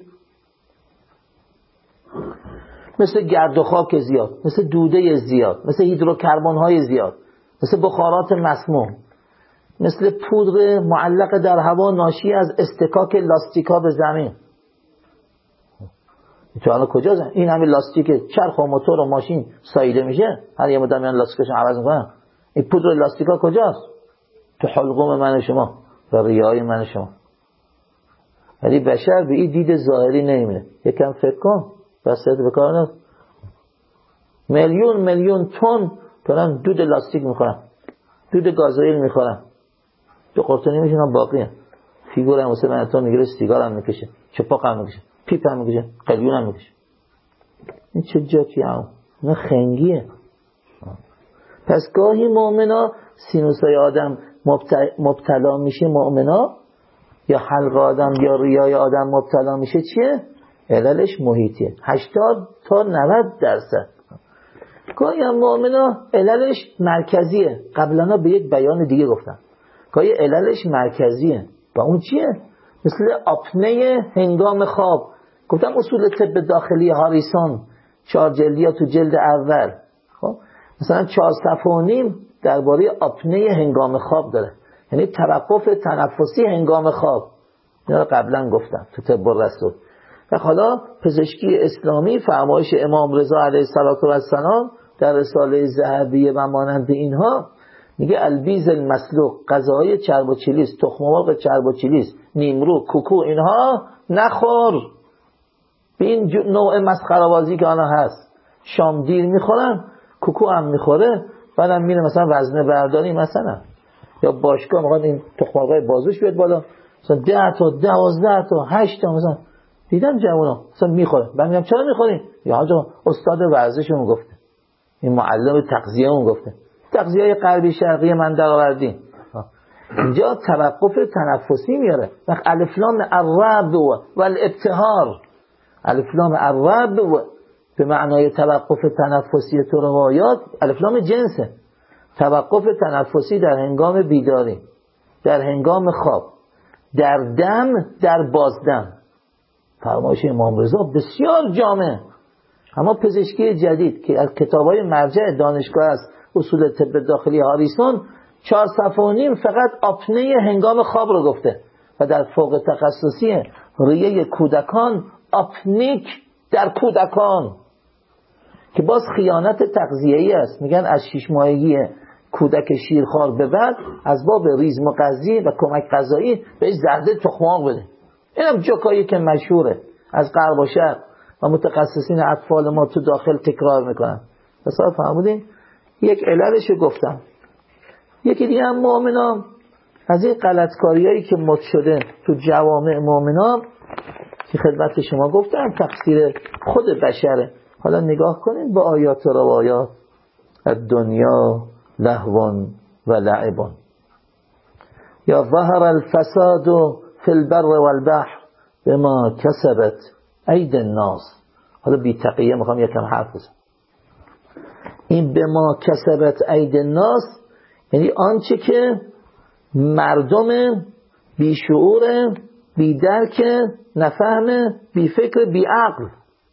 مثل گرد و خاک زیاد، مثل دوده زیاد، مثل هیدروکربن های زیاد، مثل بخارات مسموم، مثل پودر معلق در هوا ناشی از استکاک لاستیکا به زمین. تو الان کجاست؟ این همین لاستیک چرخ و موتور و ماشین ساییده میشه، هر یه مدام میان لاستیکش عوض میکنن. این پودر لاستیکا کجاست؟ تو حلقوم من شما و ریه‌های من شما. ولی بشر به این دید ظاهری نمیره. یکم فکر کن بسیت بکارن میلیون میلیون تن دارن دود لاستیک میخورن، دود گازوئیل میخورن، دو قرطه نمیشونن باقیه. فیگور هم واسه من تو میگیره، سیگار هم میکشه، چپاق هم میکشه، پیپ هم میکشه، قلیون هم میکشه. این چه جاکی هم؟ این خنگیه. پس گاهی مؤمنا سینوسای آدم مبتلا میشه، مؤمنا یا حلق آدم یا ریای آدم مبتلا میشه چیه؟ عللش محیطیه. هشتاد تا نود درصد. گاهی هم مؤمنا عللش مرکزیه. قبلا به یک بیان دیگه گفتم گاهی عللش مرکزیه. و اون چیه؟ مثل آپنه هنگام خواب. گفتم اصول طب داخلی هاریسون چهار جلدی ها تو جلد اول. خب مثلا چهار صفحه و نیم درباره آپنه هنگام خواب داره، یعنی توقف تنفسی هنگام خواب. اینا رو قبلا گفتم تو طب الرسول. و حالا پزشکی اسلامی فرمایش امام رضا علیه السلام در رساله ذهبیه و مانند اینها میگه البیز المسلوق، غذاهای چرب و چلیز، تخم مرغ چرب و چلیز، نیمرو، کوکو، اینها نخور. به این نوع مسخره‌بازی که آنها هست. شام دیر میخورن، کوکو هم میخوره، بعدم میره مثلا وزنه برداری مثلا، یا باشگاه میخواد این تخم مرغ بازوش بیاد بالا، مثلا ده تا دوازده تا هشت تا مثلا. دیدم جوونا مثلا میخوره، بعد میگم چرا میخورین؟ یا حاجا استاد ورزشمون گفته، این معلم تغذیه‌مون گفته، تغذیه غربی شرقی من درآوردین. اینجا توقف تنفسی میاره. وقت الف لام الرعب و الابتهار، الف لام الرعب به معنای توقف تنفسی تو روایات، الف لام جنسه. توقف تنفسی در هنگام بیداری، در هنگام خواب، در دم، در بازدم. فرمایش امام رضا بسیار جامع. اما پزشکی جدید که از کتاب‌های مرجع دانشگاه است، اصول طب داخلی هاریسون، چهار صفحه و نیم فقط آپنه هنگام خواب رو گفته. و در فوق تخصصی ریه کودکان، آپنیک در کودکان، که باز خیانت تغذیه‌ای است. میگن از شش ماهگی کودک شیرخوار به بعد از باب ریزم و غذایی و کمک غذایی بهش زرده تخم مرغ بده. اینم جوکایی که مشهوره از غرب و شرق و متخصصین اطفال ما تو داخل تکرار میکنن. پس فهمیدین؟ یک عللشو گفتم. یکی دیگه هم مؤمنان از این غلطکاریایی که مد شده تو جوامع مؤمنان که خدمت شما گفتم تقصیر خود بشره. حالا نگاه کنید به آیات و روایات. الدنیا لهو و لعب یا ظهر الفساد فی البر والبحر بما کسبت اید الناس. حالا بی تقیه میخوام یکم حرف بزنم. این بما کسبت اید الناس یعنی آنچه که مردم بی شعور، بی درک، نفهم، بی فکر، بی عقل،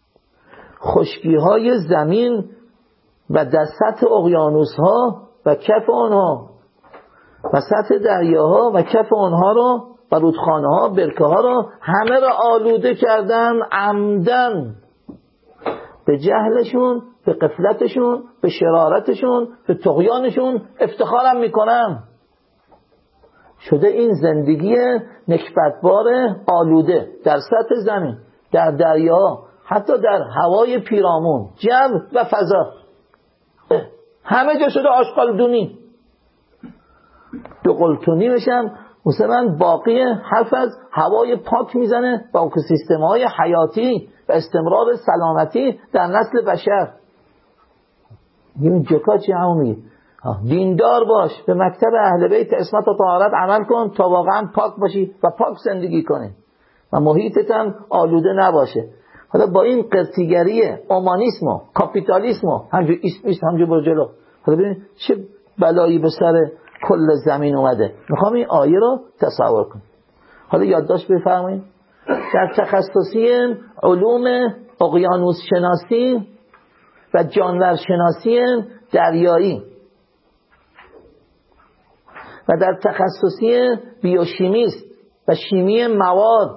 خشکی های زمین و در سطح اقیانوس ها و کف آنها و سطح دریاها و کف آنها رو و رودخانه ها، برکه ها رو همه را آلوده کردن عمدن، به جهلشون، به غفلتشون، به شرارتشون، به طغیانشون افتخارم میکنن. شده این زندگی نکبتبار آلوده در سطح زمین، در دریا، حتی در هوای پیرامون، جو و فضا، همه جا شده آشغالدونی. دو قلتونی بشم مثلا باقی حرف از هوای پاک میزنه با اکوسیستم های حیاتی و استمرار سلامتی در نسل بشر. این جکا چی همون میگی؟ دیندار باش، به مکتب اهل بیت عصمت و طهارت عمل کن تا واقعا پاک باشی و پاک زندگی کنی و محیطت هم آلوده نباشه. حالا با این قرتیگری اومانیسم و کاپیتالیسم و همجور اسمیست همجور برو جلو. حالا ببین چه بلایی به سر کل زمین اومده. میخوام این آیه رو تصور کنم. حالا یادداشت بفرمایید. در تخصصی علوم اقیانوس شناسی و جانور شناسی دریایی و در تخصصی بیوشیمیست و شیمی مواد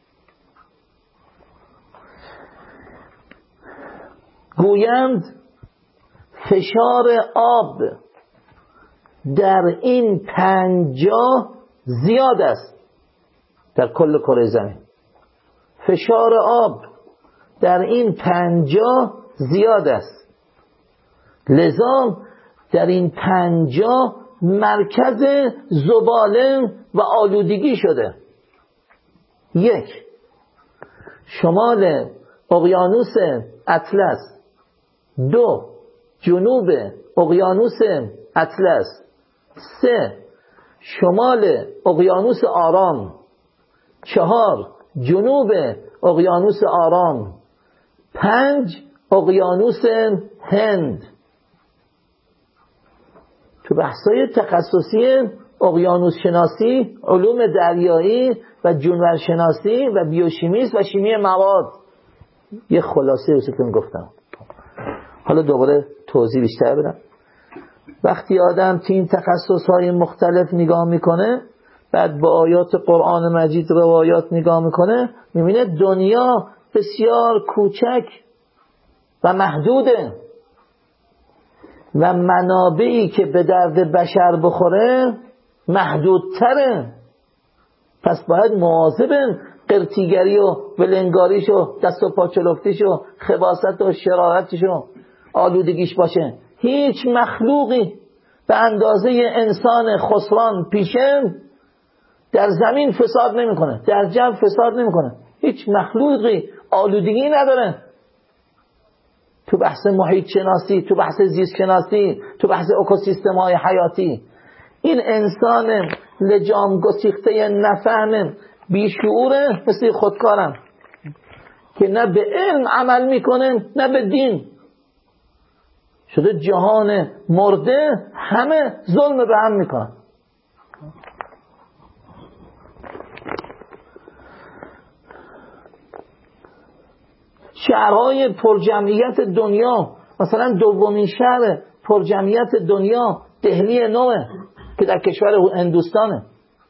گویند فشار آب در این پنجاه زیاد است در کل کره زمین. فشار آب در این پنجاه زیاد است، لذا در این پنجاه مرکز زباله و آلودگی شده. یک، شمال اقیانوس اطلس. دو، جنوب اقیانوس اطلس. سه، شمال اقیانوس آرام. چهار جنوب اقیانوس آرام، پنج اقیانوس هند. تو بحثای تخصصی اقیانوس شناسی، علوم دریایی و جونور شناسی و بیوشیمیست و شیمی مواد یه خلاصه واسهتون گفتم. حالا دوباره توضیح بیشتر بدم. وقتی آدم تو این تخصصهای مختلف نگاه میکنه، بعد با آیات قرآن مجید روایات نگاه میکنه، میبینه دنیا بسیار کوچک و محدوده و منابعی که به درد بشر بخوره محدودتره. پس باید مواظب قرتیگری و ولنگاریش و دست و پاچلفتیش و خباثت و شرارتش و آلودگیش باشه. هیچ مخلوقی به اندازه انسان خسران پیشه در زمین فساد نمیکنه، در جو فساد نمیکنه. هیچ مخلوقی آلودگی نداره. تو بحث محیط شناسی، تو بحث زیست شناسی، تو بحث اکوسیستم های حیاتی، این انسان لجام گسیخته نفهم بیشعوره مثل خودکارم که نه به علم عمل میکنه نه به دین. شده جهان مرده همه ظلم به هم میکنن. شهرهای پرجمعیت دنیا، مثلا دومین شهر پرجمعیت دنیا دهلی نوه که در کشور هندوستانه،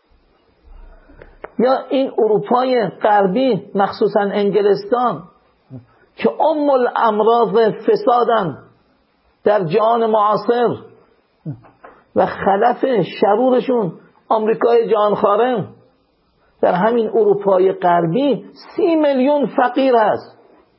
یا این اروپای غربی مخصوصا انگلستان که ام الامراض فسادن در جهان معاصر و خلف شرورشون آمریکای جهانخواره. در همین اروپای غربی سی میلیون فقیر هست.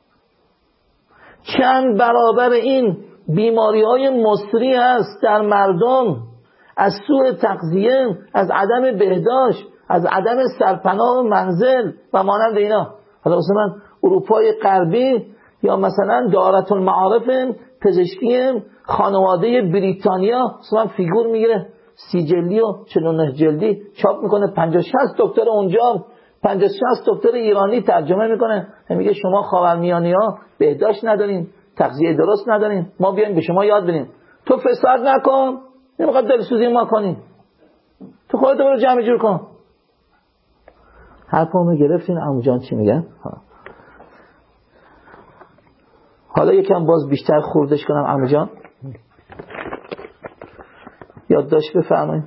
چند برابر این بیماری های مصری هست در مردم از سوء تغذیه، از عدم بهداشت، از عدم سرپناه و منزل و مانند اینا. حالا مثلا اروپای غربی یا مثلا دارت المعارف پزشکی خانواده بریتانیا مثلا فیگور میگیره سی جلدی و چهل و نه جلدی چاپ میکنه، پنجاه شصت دکتر اونجا، پنجاه شصت دکتر ایرانی ترجمه میکنه، میگه شما خاورمیانی‌ها بهداشت ندارین، تغذیه درست ندارین، ما بیایم به شما یاد بدیم. تو فساد نکن، نمیخواد دلسوزی ما کنی، تو خودت برو جمع جور کن. حرفمو گرفتین عمو جان چی میگن؟ حالا یکم باز بیشتر خوردش کنم عمو جان. یادداشت بفرمایید.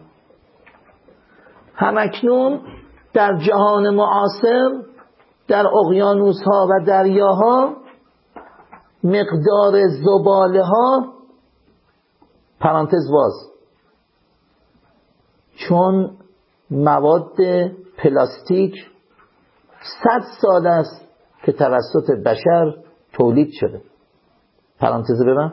همکنون در جهان معاصر در اقیانوس‌ها و دریاها مقدار زباله ها پرانتز باز چون مواد پلاستیک صد سال است که توسط بشر تولید شده. پرانتز ببند.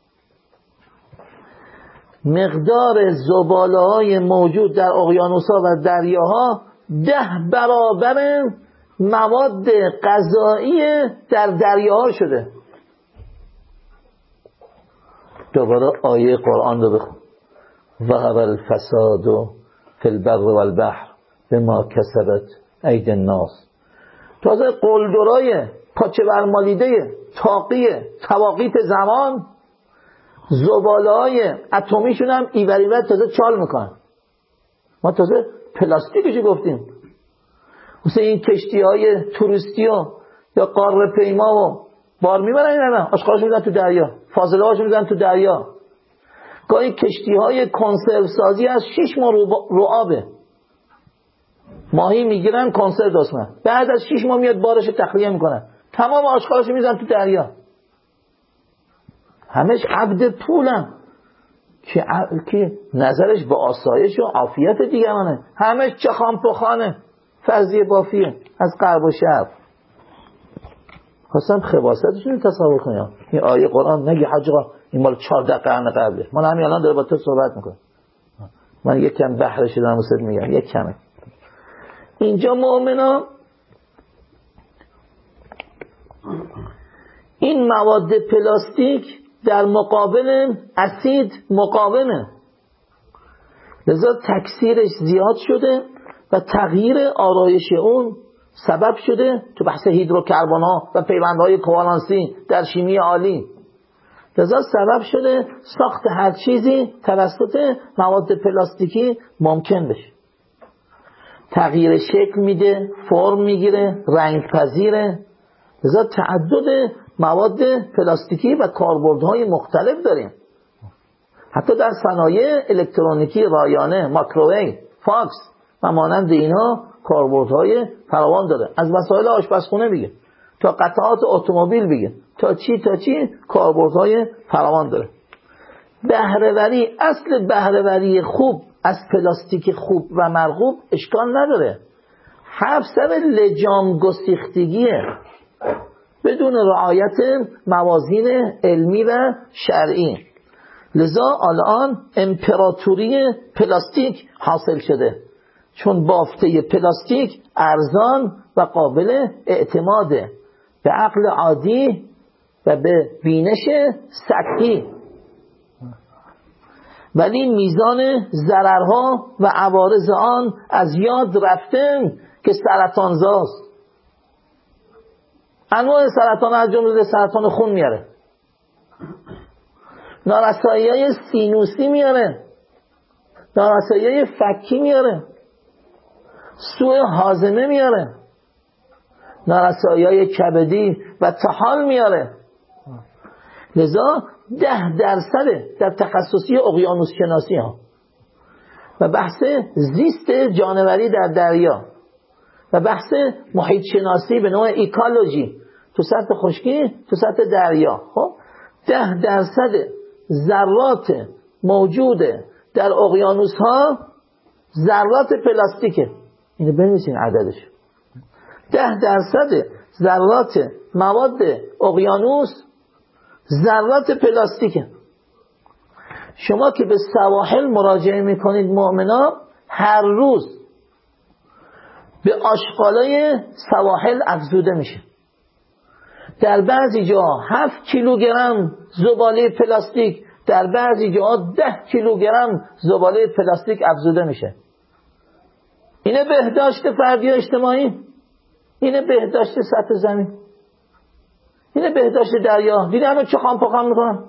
مقدار زباله های موجود در اقیانوس‌ها و دریاها ده برابر مواد غذایی در دریاها شده. دوباره آیه قرآن رو بخون. ظهر الفساد فی البر والبحر بما کسبت ایدی الناس. تازه قلدرای پاچه برمالیده تاقی تواقیت زمان زباله های اتمیشون هم ایوری ور تازه چال میکنن. ما تازه پلاستیکشو گفتیم. مثل این کشتی های توریستی و یا قاره پیما و بار میبرن این همه آشغالشو میزن تو دریا، فاضله هاشو میزن تو دریا. گاهی کشتی های کنسرو سازی از شش ماه رو آبه، ماهی میگیرن کنسرو درست کنن، بعد از شش ماه میاد بارش تخلیه میکنن، تمام آشغالشو میزن تو دریا. همش عبد پولن که, که نظرش به آسایش و عافیت دیگرانه، همش چخان پخانه، فرضیه بافیه از غرب و شرق. خواستم خباستشون تصور کنیم. این آیه قرآن نگی حاج آقا این مال چهارده قرن قبله، من همین الان داره با تو صحبت میکنم، من یک کم بحر شدم واسه میگم یک کمه. اینجا مؤمنا این مواد پلاستیک در مقابل اسید مقاومه، لذا تکثیرش زیاد شده و تغییر آرایش اون سبب شده تو بحث هیدروکربن ها و پیوندهای کوالانسی در شیمی عالی. لذا سبب شده ساخت هر چیزی توسط مواد پلاستیکی ممکن بشه. تغییر شکل میده، فرم میگیره، رنگ پذیره. لذا تعدد مواد پلاستیکی و کاربردهای مختلف داریم. حتی در صنایع الکترونیکی رایانه، ماکروویو، فاکس و مانند اینها کاربردهای فراوان داره. از وسایل آشپزخونه بگه تا قطعات اتومبیل بگه تا چی تا چی کاربردهای فراوان داره. بهره‌وری، اصل بهره‌وری خوب از پلاستیک خوب و مرغوب اشکال نداره. حرف سر لجام گسیختگیه بدون رعایت موازین علمی و شرعی. لذا الان امپراتوری پلاستیک حاصل شده، چون بافته پلاستیک ارزان و قابل اعتماده به عقل عادی و به بینش سطحی، ولی میزان ضررها و عوارض آن از یاد رفته که سرطانزاست. انواع سرطان از جمله سرطان خون میاره، نارسایی‌های سینوسی میاره، نارسایی‌های فکی میاره، سوء هاضمه میاره، نارسایی‌های کبدی و طحال میاره. لذا ده درصد در تخصصی اقیانوس شناسی ها و بحث زیست جانوری در دریا و بحث محیط شناسی به نوع ایکولوژی تو سطح خشکی تو سطح دریا، خب ده درصد ذرات موجود در اقیانوس ها ذرات پلاستیکه. اینو بنویسین عددش. ده درصد ذرات مواد اقیانوس ذرات پلاستیکه. شما که به سواحل مراجعه میکنید مؤمنا، هر روز به آشغالای سواحل افزوده میشه. در بعضی جا هفت کیلوگرم زباله پلاستیک، در بعضی جا ده کیلوگرم زباله پلاستیک افزوده میشه. اینه بهداشت فردی و اجتماعی؟ اینه بهداشت سطح زمین؟ اینه بهداشت دریا؟ دیدی همه چه خام پاخم میکنن؟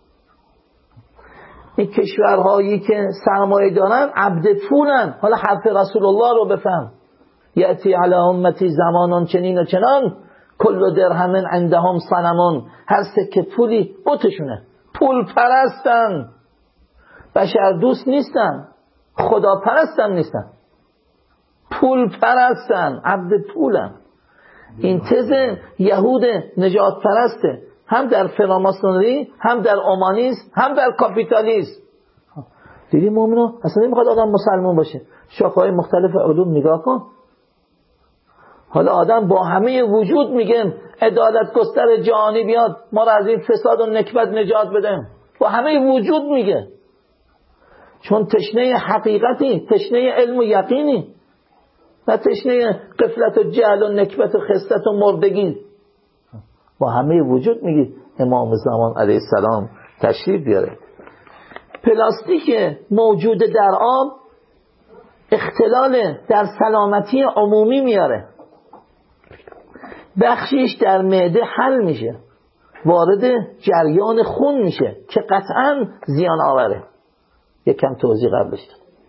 این کشورهایی که سرمایه دارن عبد پولن. حالا حرف رسول الله رو بفهم، یأتی علی امتی زمانون چنین و چنان کل درهم عندهم صنمون. هر سکه پولی بوتشونه. پول پرستن، بشر دوست نیستن، خدا پرستن نیستن، پول پرستن، عبد پولن. این تز یهود نجات پرسته، هم در فراماسونری، هم در اومانیسم، هم در کاپیتالیسم. دیدی مومنو اصلا نمیخواد آدم مسلمان باشه. شاخه‌های مختلف علوم نگاه کن. حالا آدم با همه وجود میگه عدالت گستر جهانی بیاد ما را از این فساد و نکبت نجات بده، با همه وجود میگه، چون تشنه حقیقتی، تشنه علم و یقینی، نه تشنه غفلت و جهل و نکبت و خست و مردگی. با همه وجود میگی امام زمان علیه السلام تشریف بیاره. پلاستیک موجود در آب اختلال در سلامتی عمومی میاره، بخشیش در معده حل میشه، وارد جریان خون میشه که قطعا زیان آوره. یکم توضیح قبلش.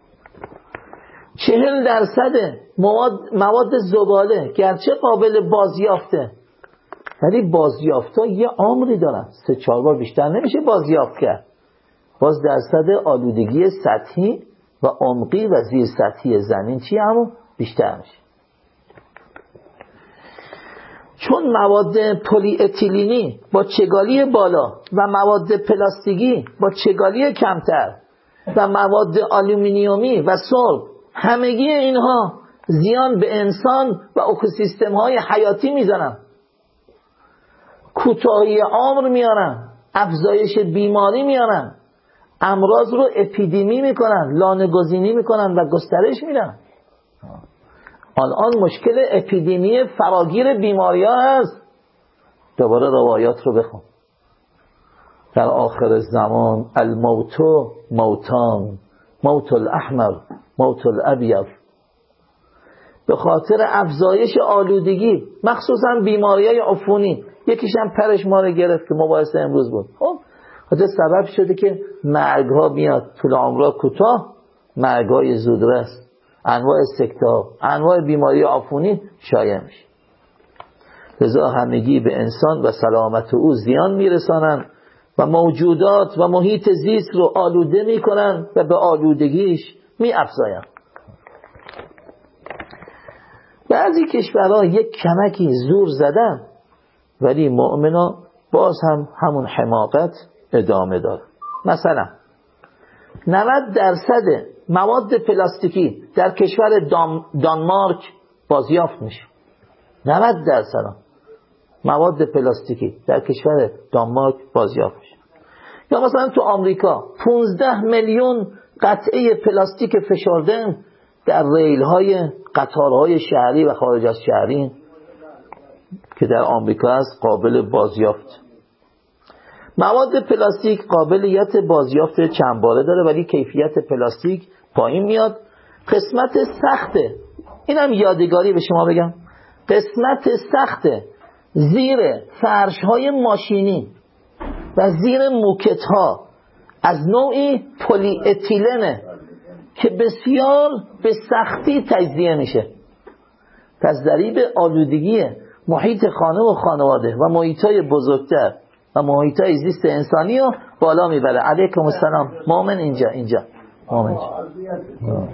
چهل درصد مواد, مواد زباله گرچه قابل بازیافته، ولی بازیافت ها یه عمری دارن، سه چهار بار بیشتر نمیشه بازیافت کرد. باز درصد آلودگی سطحی و عمقی و زیر سطحی زمین چی همون بیشتر میشه. چون مواد پلی اتیلینی با چگالی بالا و مواد پلاستیکی با چگالی کمتر و مواد آلومینیومی و سرب، همگی اینها زیان به انسان و اکوسیستم های حیاتی میزنن، کوتاهی عمر میارن، افزایش بیماری میارن، امراض رو اپیدمی میکنن، لانه گزینی میکنن و گسترش میدن. الان مشکل اپیدمی فراگیر بیماری ها هست. دوباره روایات رو بخون. در آخر زمان الموت موتان، موت الاحمر، موت الابیض. به خاطر افزایش آلودگی، مخصوصا بیماری‌های عفونی. یکیش هم پرش ما رو گرفت که مباحثه امروز بود. خب خاطر سبب شده که مرگ‌ها میاد، طول عمرها کوتاه، مرگ‌های زودرس، انواع سکته‌ها، انواع بیماری عفونی شایع میشه. لذا همگی به انسان و سلامت او زیان میرسانند و موجودات و محیط زیست رو آلوده میکنن و به آلودگیش میافزایند. بعضی کشورها یک کمکی زور زدن، ولی مؤمنا باز هم همون حماقت ادامه داره. مثلا نود درصد مواد پلاستیکی در کشور دان... دانمارک بازیافت میشه. نود درصد مواد پلاستیکی در کشور دانمارک بازیافت میشه. یا مثلا تو آمریکا پانزده میلیون قطعه پلاستیک فشرده در ریل‌های قطارهای شهری و خارج از شهری که در آمریکا است قابل بازیافت. مواد پلاستیک قابلیت بازیافت چند باره داره، ولی کیفیت پلاستیک پایین میاد. قسمت سخته، اینم یادگاری به شما بگم، قسمت سخته زیر فرش‌های ماشینی و زیر موکت‌ها از نوعی پلی اتیلنه که بسیار به سختی تجزیه میشه. پس ضریب آلودگی محیط خانه و خانواده و محیط‌های بزرگتر و محیط‌های زیست انسانی رو بالا میبره. علیکم السلام. مومن اینجا اینجا مومن اینجا.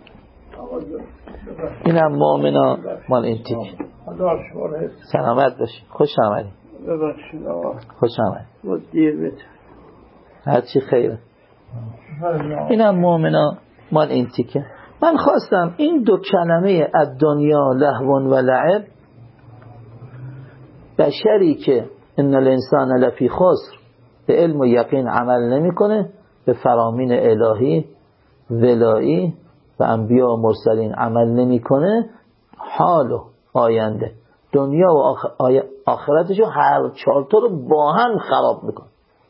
اینم مومنا مال این تیک. سلامت باشی. خوش آمدی. ببخشید آقا. خوش آمدی. بود دیر بید. هرچی خیره. اینم مومنا مال این تیکه. من خواستم این دو کلمه الدنیا لهو و لعب، بشری که ان الانسان لفی خسر به علم و یقین عمل نمیکنه، به فرامین الهی ولایی و انبیا و مرسلین عمل نمیکنه، حال و آینده دنیا و آخ... آی... آخرتشو هر چهارتا رو با هم خراب میکنه.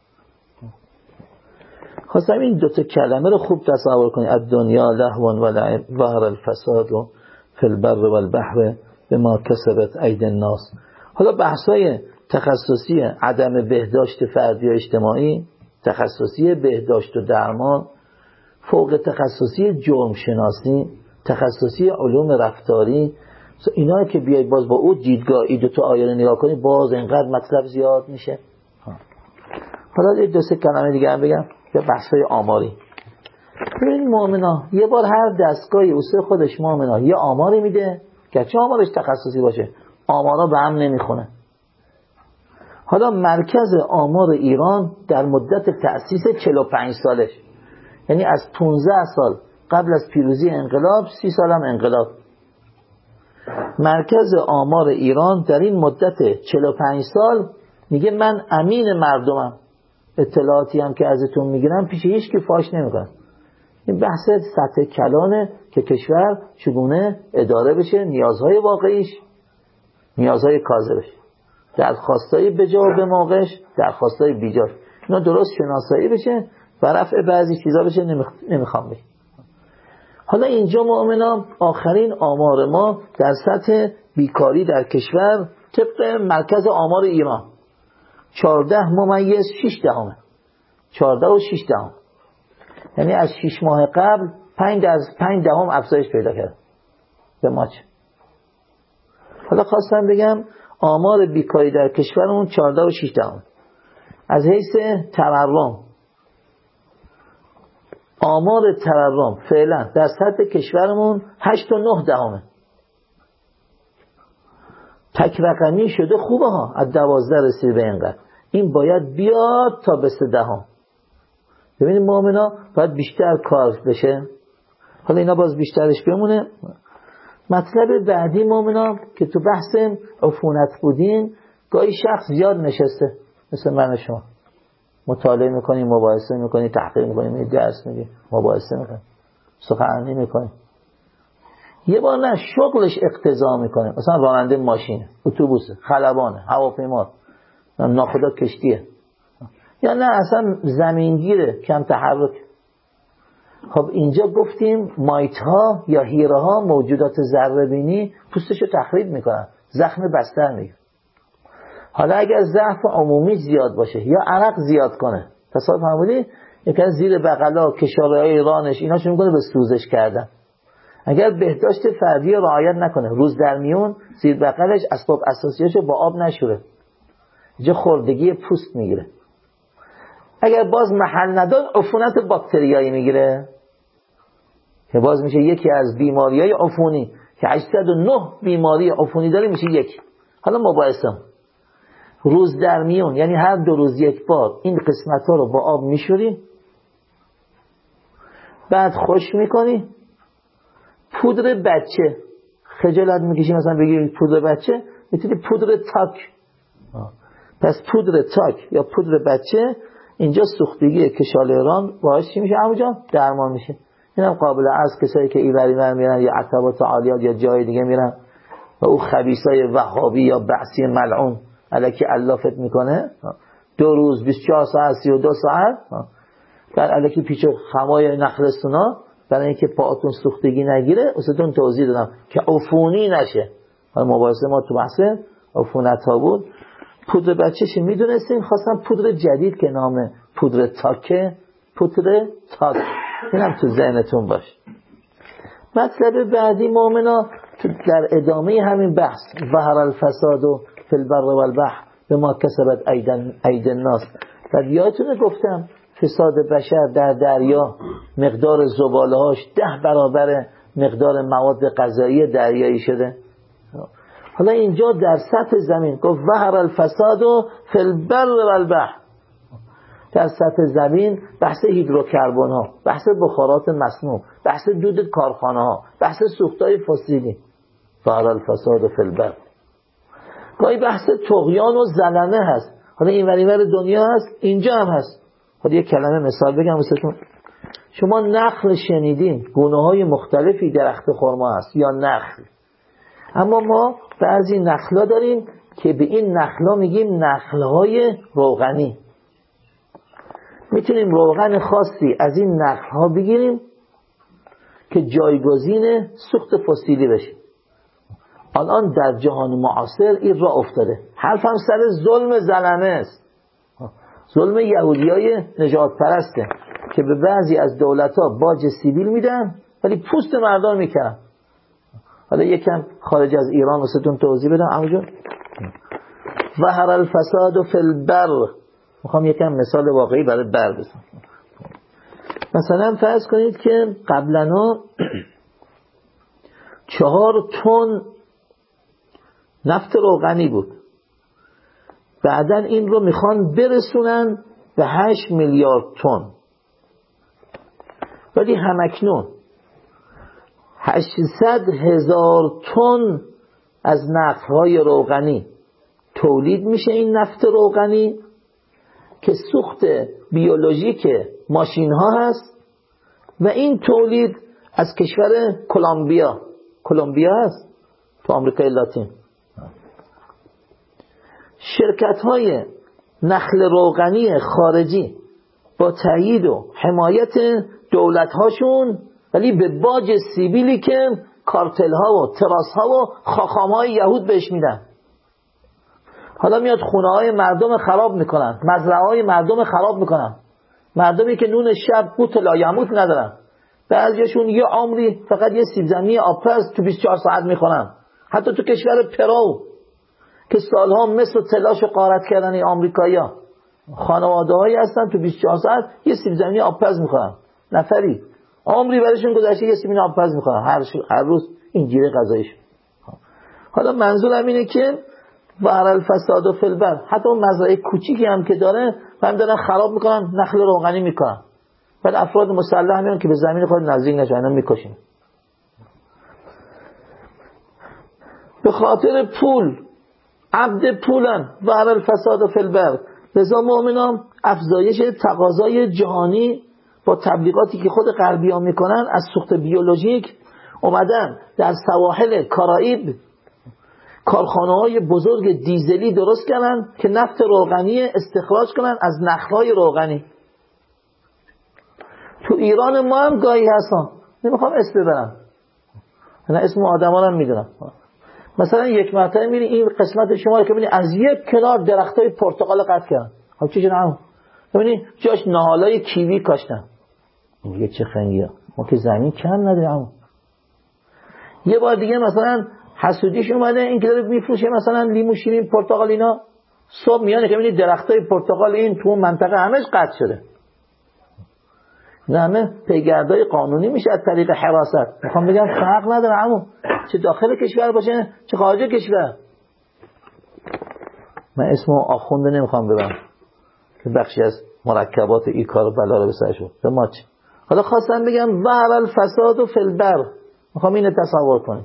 خواستم این دوتا کلمه رو خوب تصور کنید. الدنیا لهو و لعب ظهر الفساد فی البر و البحر بما کسبت ایدی الناس. حالا بحثای تخصصی عدم بهداشت فردی و اجتماعی، تخصصی بهداشت و درمان، فوق تخصصی جرم شناسی، تخصصی علوم رفتاری، اینا که بیای باز با اون دیدگاه ای دو تا آیه رو نگاه کنی باز اینقدر مطلب زیاد میشه. حالا یه دو سه کلمه دیگه هم بگم به بحثای آماری. ببین مؤمنا یه بار هر دستگاهی اوسه خودش مؤمنا یه آماری میده که چه آمارش تخصصی باشه، آمارا به هم نمیخونه. حالا مرکز آمار ایران در مدت تأسیس چهل و پنج سالش، یعنی از پانزده سال قبل از پیروزی انقلاب، سی سال هم انقلاب، مرکز آمار ایران در این مدت چهل و پنج سال میگه من امین مردمم، اطلاعاتی هم که ازتون میگیرم پیش هیچ کی فاش نمیکنم. این بحث سطح کلانه که کشور چگونه اداره بشه، نیازهای واقعیش، نیازهای کاذبش، درخواستای بجا و به موقعش، درخواستای بیجاش، اینا درست شناسایی بشه و رفع بعضی چیزا بشه. نمیخ... نمیخوام بشه. حالا اینجا مؤمنان آخرین آمار ما در سطح بیکاری در کشور طبق مرکز آمار ایران چهارده ممیز شش دهمه، چهارده و شش دهم، یعنی از شش ماه قبل پنج از پنج دهم افزایش پیدا کرد به ماچ. حالا خواستم بگم آمار بیکاری در کشورمون چهارده و شش دهم. از حیث تورم، آمار تورم فعلا در سطح کشورمون هشت و نه دهمه. تک رقمی شده خوبه ها، از دوازده رسید به اینقدر. این باید بیاد تا به سه دهم. ببینید مؤمنا باید بیشتر کار بشه. حالا اینا باز بیشترش بمونه. مطلب بعدی مؤمنا که تو بحث عفونت بودین، گاهی شخص زیاد نشسته مثل من و شما، مطالعه میکنی، مباحثه میکنی، تحقیق میکنی، درس میدی، مباحثه میکنی، سخنرانی میکنی. یه بار نه شغلش اقتضا میکنه، مثلا راننده ماشین، اتوبوسه، خلبانه، هواپیما، ناخدا کشتیه، یا نه اصلا زمینگیره، کم تحرک. خب اینجا گفتیم مایت ها یا هیره ها موجودات ذره بینی پوستشو تخریب میکنن، زخم بستر میگیره. حالا اگر ضعف عمومی زیاد باشه یا عرق زیاد کنه، تصادف فرمودی یکی از زیر بغلا کشارهای رانش اینا شروع کنه به سوزش کردن، اگر بهداشت فردی رعایت نکنه، روز در میون زیر بغلش اسباب اساسیاشو با آب نشوره، اینجا خوردگی پوست میگیره. اگر باز محل نداد عفونت باکتریایی میگیره که باز میشه یکی از بیماریهای عفونی که هشتصد و نه بیماری عفونی داره، میشه یکی. حالا مباحثم روز در میون یعنی هر دو روز یک بار این قسمت ها رو با آب میشوری، بعد خوش میکنی. پودر بچه خجالت میکشی مثلا بگی پودر بچه، میتونی پودر تاک. پس پودر تاک یا پودر بچه اینجا سوختگی کشالران باعث چی میشه؟ همونجا درمان میشه. اینم قابل عرض کسایی که ایوری من میرن یا عتبات عالیات یا جای دیگه میرن و او خبیثای وهابی یا بعثی ملعون الکی علافت میکنه، دو روز بیست و چهار ساعت سی و دو ساعت در الکی پیچ و خمای نخلستونا برای اینکه پاهاتون سوختگی نگیره. استون توضیح دادم که عفونی نشه. حالا مباحثه ما تو بحث عفونت ها بود. پودر بچه‌ش میدونستین، خواستم پودر جدید که نام پودر تاکه، پودر تاک، اینم تو ذهنتون باشه. مطلب بعدی مؤمنا در ادامه همین بحث ظهر الفساد و فی البر و البحر بما کسبت ایدی الناس، و یادتونه گفتم فساد بشر در دریا مقدار زباله‌هاش ده برابر مقدار مواد غذایی دریایی شده. حالا اینجا در سطح زمین گفت ظهر الفساد و فی البر و البحر، در سطح زمین بحث هیدروکربن ها، بحث بخارات مصنوع، بحث دود کارخانه ها، بحث سوختهای فسیلی. ظهر الفساد و فی البر. گاهی بحث طغیان و ظلمه هست. حالا این وریور دنیا هست، اینجا هم هست. حالا یک کلمه مثال بگم واسهتون. شما نخل شنیدین، گونه های مختلفی درخت خرما هست یا نخل، اما ما بعضی نخلا داریم که به این نخلا میگیم نخلهای روغنی. میتونیم روغن خاصی از این نخلها بگیریم که جایگزین سوخت فسیلی بشه. الان در جهان معاصر این را افتاده. حرفم سر ظلم ظلمه است، ظلم یهودیای نجات پرسته که به بعضی از دولت‌ها باج سیبیل میدن ولی پوست مردم میکنن. حالا یکم خارج از ایران واسهتون توضیح بدم. همونجا ظهر الفساد فی البر، میخوام یکم مثال واقعی برای بر بزنم. مثلا فرض کنید که قبلا چهار تن نفت روغنی بود، بعدا این رو میخوان برسونن به هشت میلیارد تن، ولی همکنون هشتصد هزار تن از نفت‌های روغنی تولید میشه. این نفت روغنی که سوخت بیولوژیک ماشین ها هست و این تولید از کشور کلمبیا کلمبیا هست تو آمریکای لاتین. شرکت های نخل روغنی خارجی با تایید و حمایت دولت هاشون ولی به باج سیبیلی که کارتل ها و تراس ها و خاخام های یهود بهش میدن. حالا میاد خونه های مردم خراب میکنن، مزرعه های مردم خراب میکنن، مردمی که نون شب قوت لایموت ندارن، بعضیشون یه عمری فقط یه سیب زمینی آبپز تو بیست و چهار ساعت میخورن. حتی تو کشور پرو که سالها مصر و تلاش غارت کردن این آمریکایی‌ها، خانواده هایی هستن تو بیست و چهار ساعت یه سیب زمینی آبپز میخورن، نفری عمری برایشون گذشته یه سیب زمینی آبپز میخورن هر, هر روز این گیره غذایش. حالا منظورم اینه که ظهر الفساد و فی البر، حتی اون مزرعه کوچیکی هم که داره هم دارن خراب میکنن، نخل روغنی میکنن، بعد افراد مسلح میان که به زمین خود نزدیک نشن اینا میکشن به خاطر پول. عبد پولن. ظهر الفساد و فی البر. لذا مؤمنان افزایش تقاضای جهانی با تبلیغاتی که خود غربی ها میکنن از سوخت بیولوژیک اومدن در سواحل کارائیب کارخانه های بزرگ دیزلی درست کردن که نفت روغنی استخراج کنن از نخل‌های روغنی. تو ایران ما هم گاهی هستن، نمیخوام اسم ببرم، نه اسم آدم ها هم میدونم. مثلا یک مرتبه میری این قسمت شما رو که ببینی از یک کنار درختای پرتقال قطع کردن. خب چه جناب ببینی جاش نهالای کیوی کاشتن. میگه چه خنگیه، ما که زمین کم نداریم. یه بار دیگه مثلا حسودیش اومده، این که داره میفروشه مثلا لیمو شیرین پرتقال اینا، صبح میانه که ببینی درختای پرتقال این تو منطقه همش قطع شده. نه همه پیگردای قانونی میشه از طریق حراست. میخوام بگم فرق نداره عمو، چه داخل کشور باشه چه خارج کشور. من اسم آخونده نمیخوام ببرم که بخشی از مرکبات این کار بلا رو به سرش بود. ما چی؟ حالا خواستم بگم ظهر الفساد و فی البر، میخوام اینو تصور کنیم.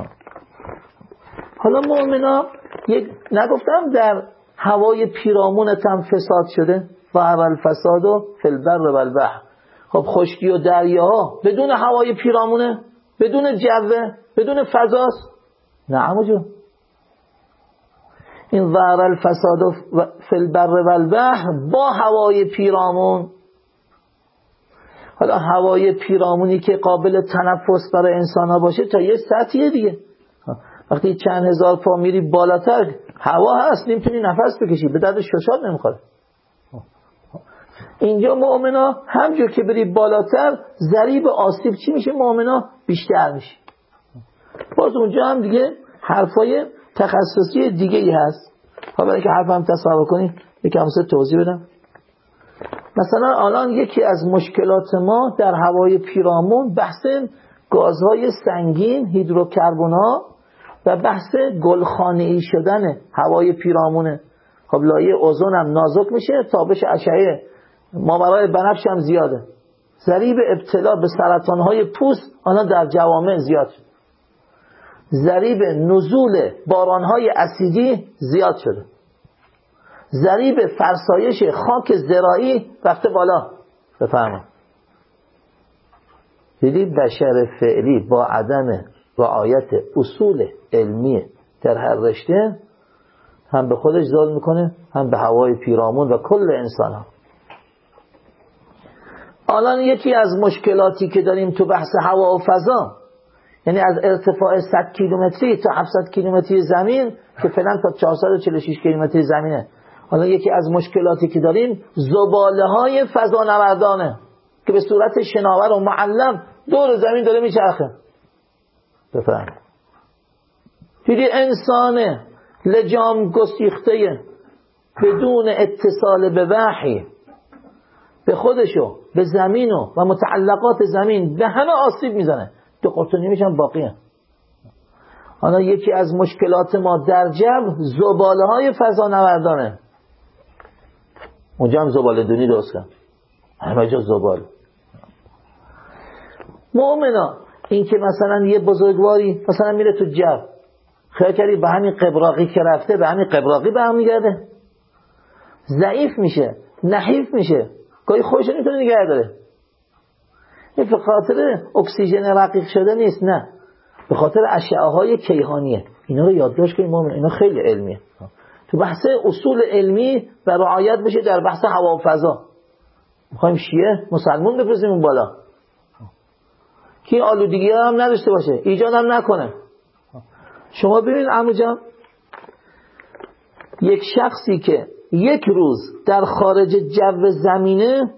حالا مؤمنا یک نگفتم در هوای پیرامونت هم فساد شده، ظهر الفساد و فی البر و البحر. خب خشکی و دریاها بدون هوای پیرامونه، بدون جوه، بدون فضاست؟ نه عمو جون، این ظهر الفساد فی البر و البحر با هوای پیرامون. حالا هوای پیرامونی که قابل تنفس برای انسان ها باشه تا یه سطحیه دیگه. وقتی چند هزار پا میری بالاتر هوا هست نمیتونی نفس بکشی، به درد ششات نمیخوره. اینجا مؤمنا همجور که بری بالاتر ضریب آسیب چی میشه؟ مؤمنا بیشتر میشه. باز اونجا هم دیگه حرفای تخصصی دیگه ای هست. حالا برای که حرفم تصور کنید یکم سه توضیح بدم. مثلا الان یکی از مشکلات ما در هوای پیرامون بحث گازهای سنگین، هیدروکربن‌ها و بحث گلخانه‌ای شدن هوای پیرامونه. خب لایه اوزون هم نازک میشه، تابش اشعه ماورای بنفش هم زیاده. ضریب ابتلا به سرطان‌های پوست الان در جوامع زیاد شده. ضریب نزول باران‌های اسیدی زیاد شده. ضریب فرسایش خاک زراعی رفته بالا. بفرمایید. دیدی بشر فعلی با عدم رعایت اصول علمی در هر رشته هم به خودش ظلم میکنه، هم به هوای پیرامون و کل انسان ها. الان یکی از مشکلاتی که داریم تو بحث هوا و فضا، یعنی از ارتفاع صد کیلومتری تا هفتصد کیلومتری زمین که فعلا تا چهارصد و چهل و شش کیلومتری زمینه، حالا یکی از مشکلاتی که داریم زباله های فضانوردانه که به صورت شناور و معلم دور زمین داره میچرخه. بفهم دیدی انسان لجام گسیخته بدون اتصال به وحی به خودشو، به زمینو و متعلقات زمین به همه آسیب میزنه، دو قرطونی میشن باقیه. حالا یکی از مشکلات ما در جو زباله های فضانوردانه. اونجا هم زباله دونی درست کن، همه جا زباله. مؤمنا این که مثلا یه بزرگواری مثلا میره تو جو، خیال کردی به همین قبراقی که رفته به همین قبراقی برمیگرده؟ ضعیف میشه، نحیف میشه، گاهی خودش نمیتونه نگه داره. این به خاطر اکسیژن رقیق شده نیست، نه، به خاطر اشعه های کیهانیه. اینا رو یادداشت کنید مؤمن، اینا خیلی علمیه. تو بحث اصول علمی و رعایت بشه در بحث هوا و فضا. میخوایم شیعه مسلمون بفرستیم اون بالا کی آلودگی هم نداشته باشه، ایجاد هم نکنه. شما ببین عمو جان، یک شخصی که یک روز در خارج جو زمینه،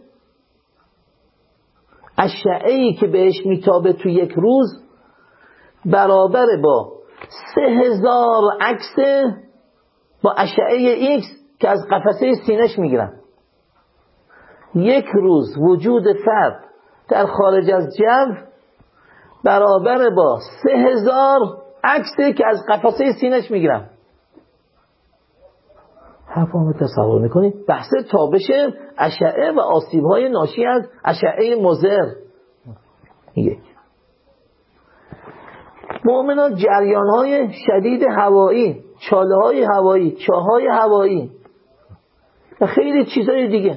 اشعه‌ای که بهش میتابه تو یک روز برابر با سه هزار عکس با اشعه ایکس که از قفسه سینه‌اش میگیرن. یک روز وجود فرد در خارج از جو برابر با سه هزار عکسی که از قفسه سینه‌اش میگیرن. حرفامو تصور میکنید؟ بحث تابش اشعه و آسیب‌های ناشی از اشعه مضر. یک مؤمنان جریان‌های شدید هوایی، چاله‌های هوایی، چاه‌های هوایی و خیلی چیزای دیگه.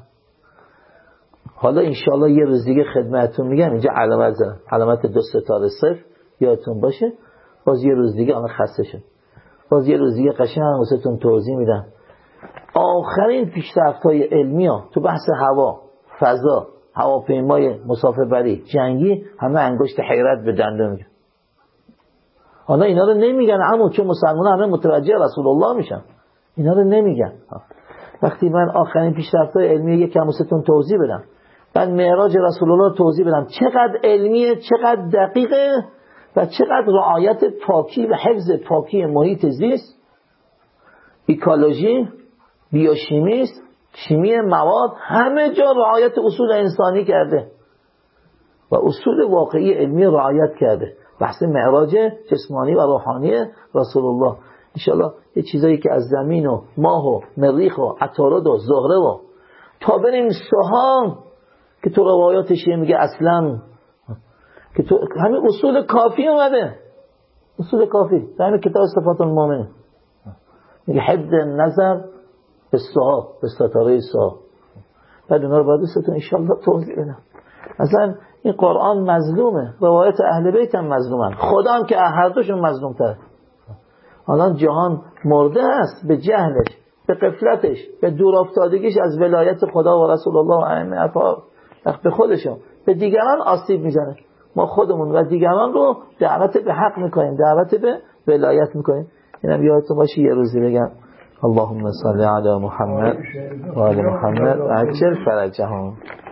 حالا انشالله یه روز دیگه خدمتتون میگم، اینجا علامت زدم، علامت دو ستاره صفر یادتون باشه. باز یه روز دیگه آن خسته شد، باز یه روز دیگه قشنگ واسهتون توضیح میدم آخرین پیشرفت‌های علمی ها تو بحث هوا، فضا، هواپیمای مسافربری جنگی همه انگشت حیرت به دنده میگن. حالا اینا رو نمیگن، اما چون مسلمان همه متوجه رسول الله میشن اینا رو نمیگن. وقتی من آخرین پیشرفت‌های علمی یک کموستون توضیح بدم، بعد معراج رسول الله توضیح بدم چقدر علمیه، چقدر دقیقه و چقدر رعایت پاکی و حفظ پاکی محیط زیست، ایکولوژی، بیوشیمیست، شیمی مواد، همه جا رعایت اصول انسانی کرده و اصول واقعی علمی رعایت کرده. بحث معراج جسمانی و روحانی رسول الله. انشاءالله یه چیزایی که از زمین و ماه و مریخ و عطارد و زهره و تا بریم سها که تو روایاتش میگه اصلا که تو همین اصول کافی اومده، اصول کافی در همین کتاب صفات المؤمنین میگه حد نظر به سها، به ستاره سها. بعد اونا رو باید دوستتون انشاءالله توضیح بدم. اصلا این قرآن مظلومه، روایت اهل بیت هم مظلومن، خدا هم که هر دوشون مظلوم تر. حالا جهان مرده است به جهلش، به غفلتش، به دور افتادگیش از ولایت خدا و رسول الله و ائمه اطهار. به خودشون به دیگران آسیب میزنه. ما خودمون و دیگران رو دعوت به حق میکنیم، دعوت به ولایت میکنیم. اینم یادتون باشه یه روزی بگم اللهم صل علی محمد و آل محمد عجل فرجهم.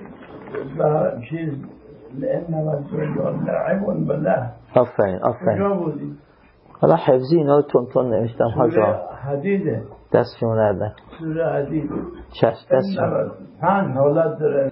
آفرین آفرین. حالا حفظی اینا رو تون تون نوشتم حاجا حدیده دست شما نردن سوره حدیده چشم دست شما پنج حالت داره.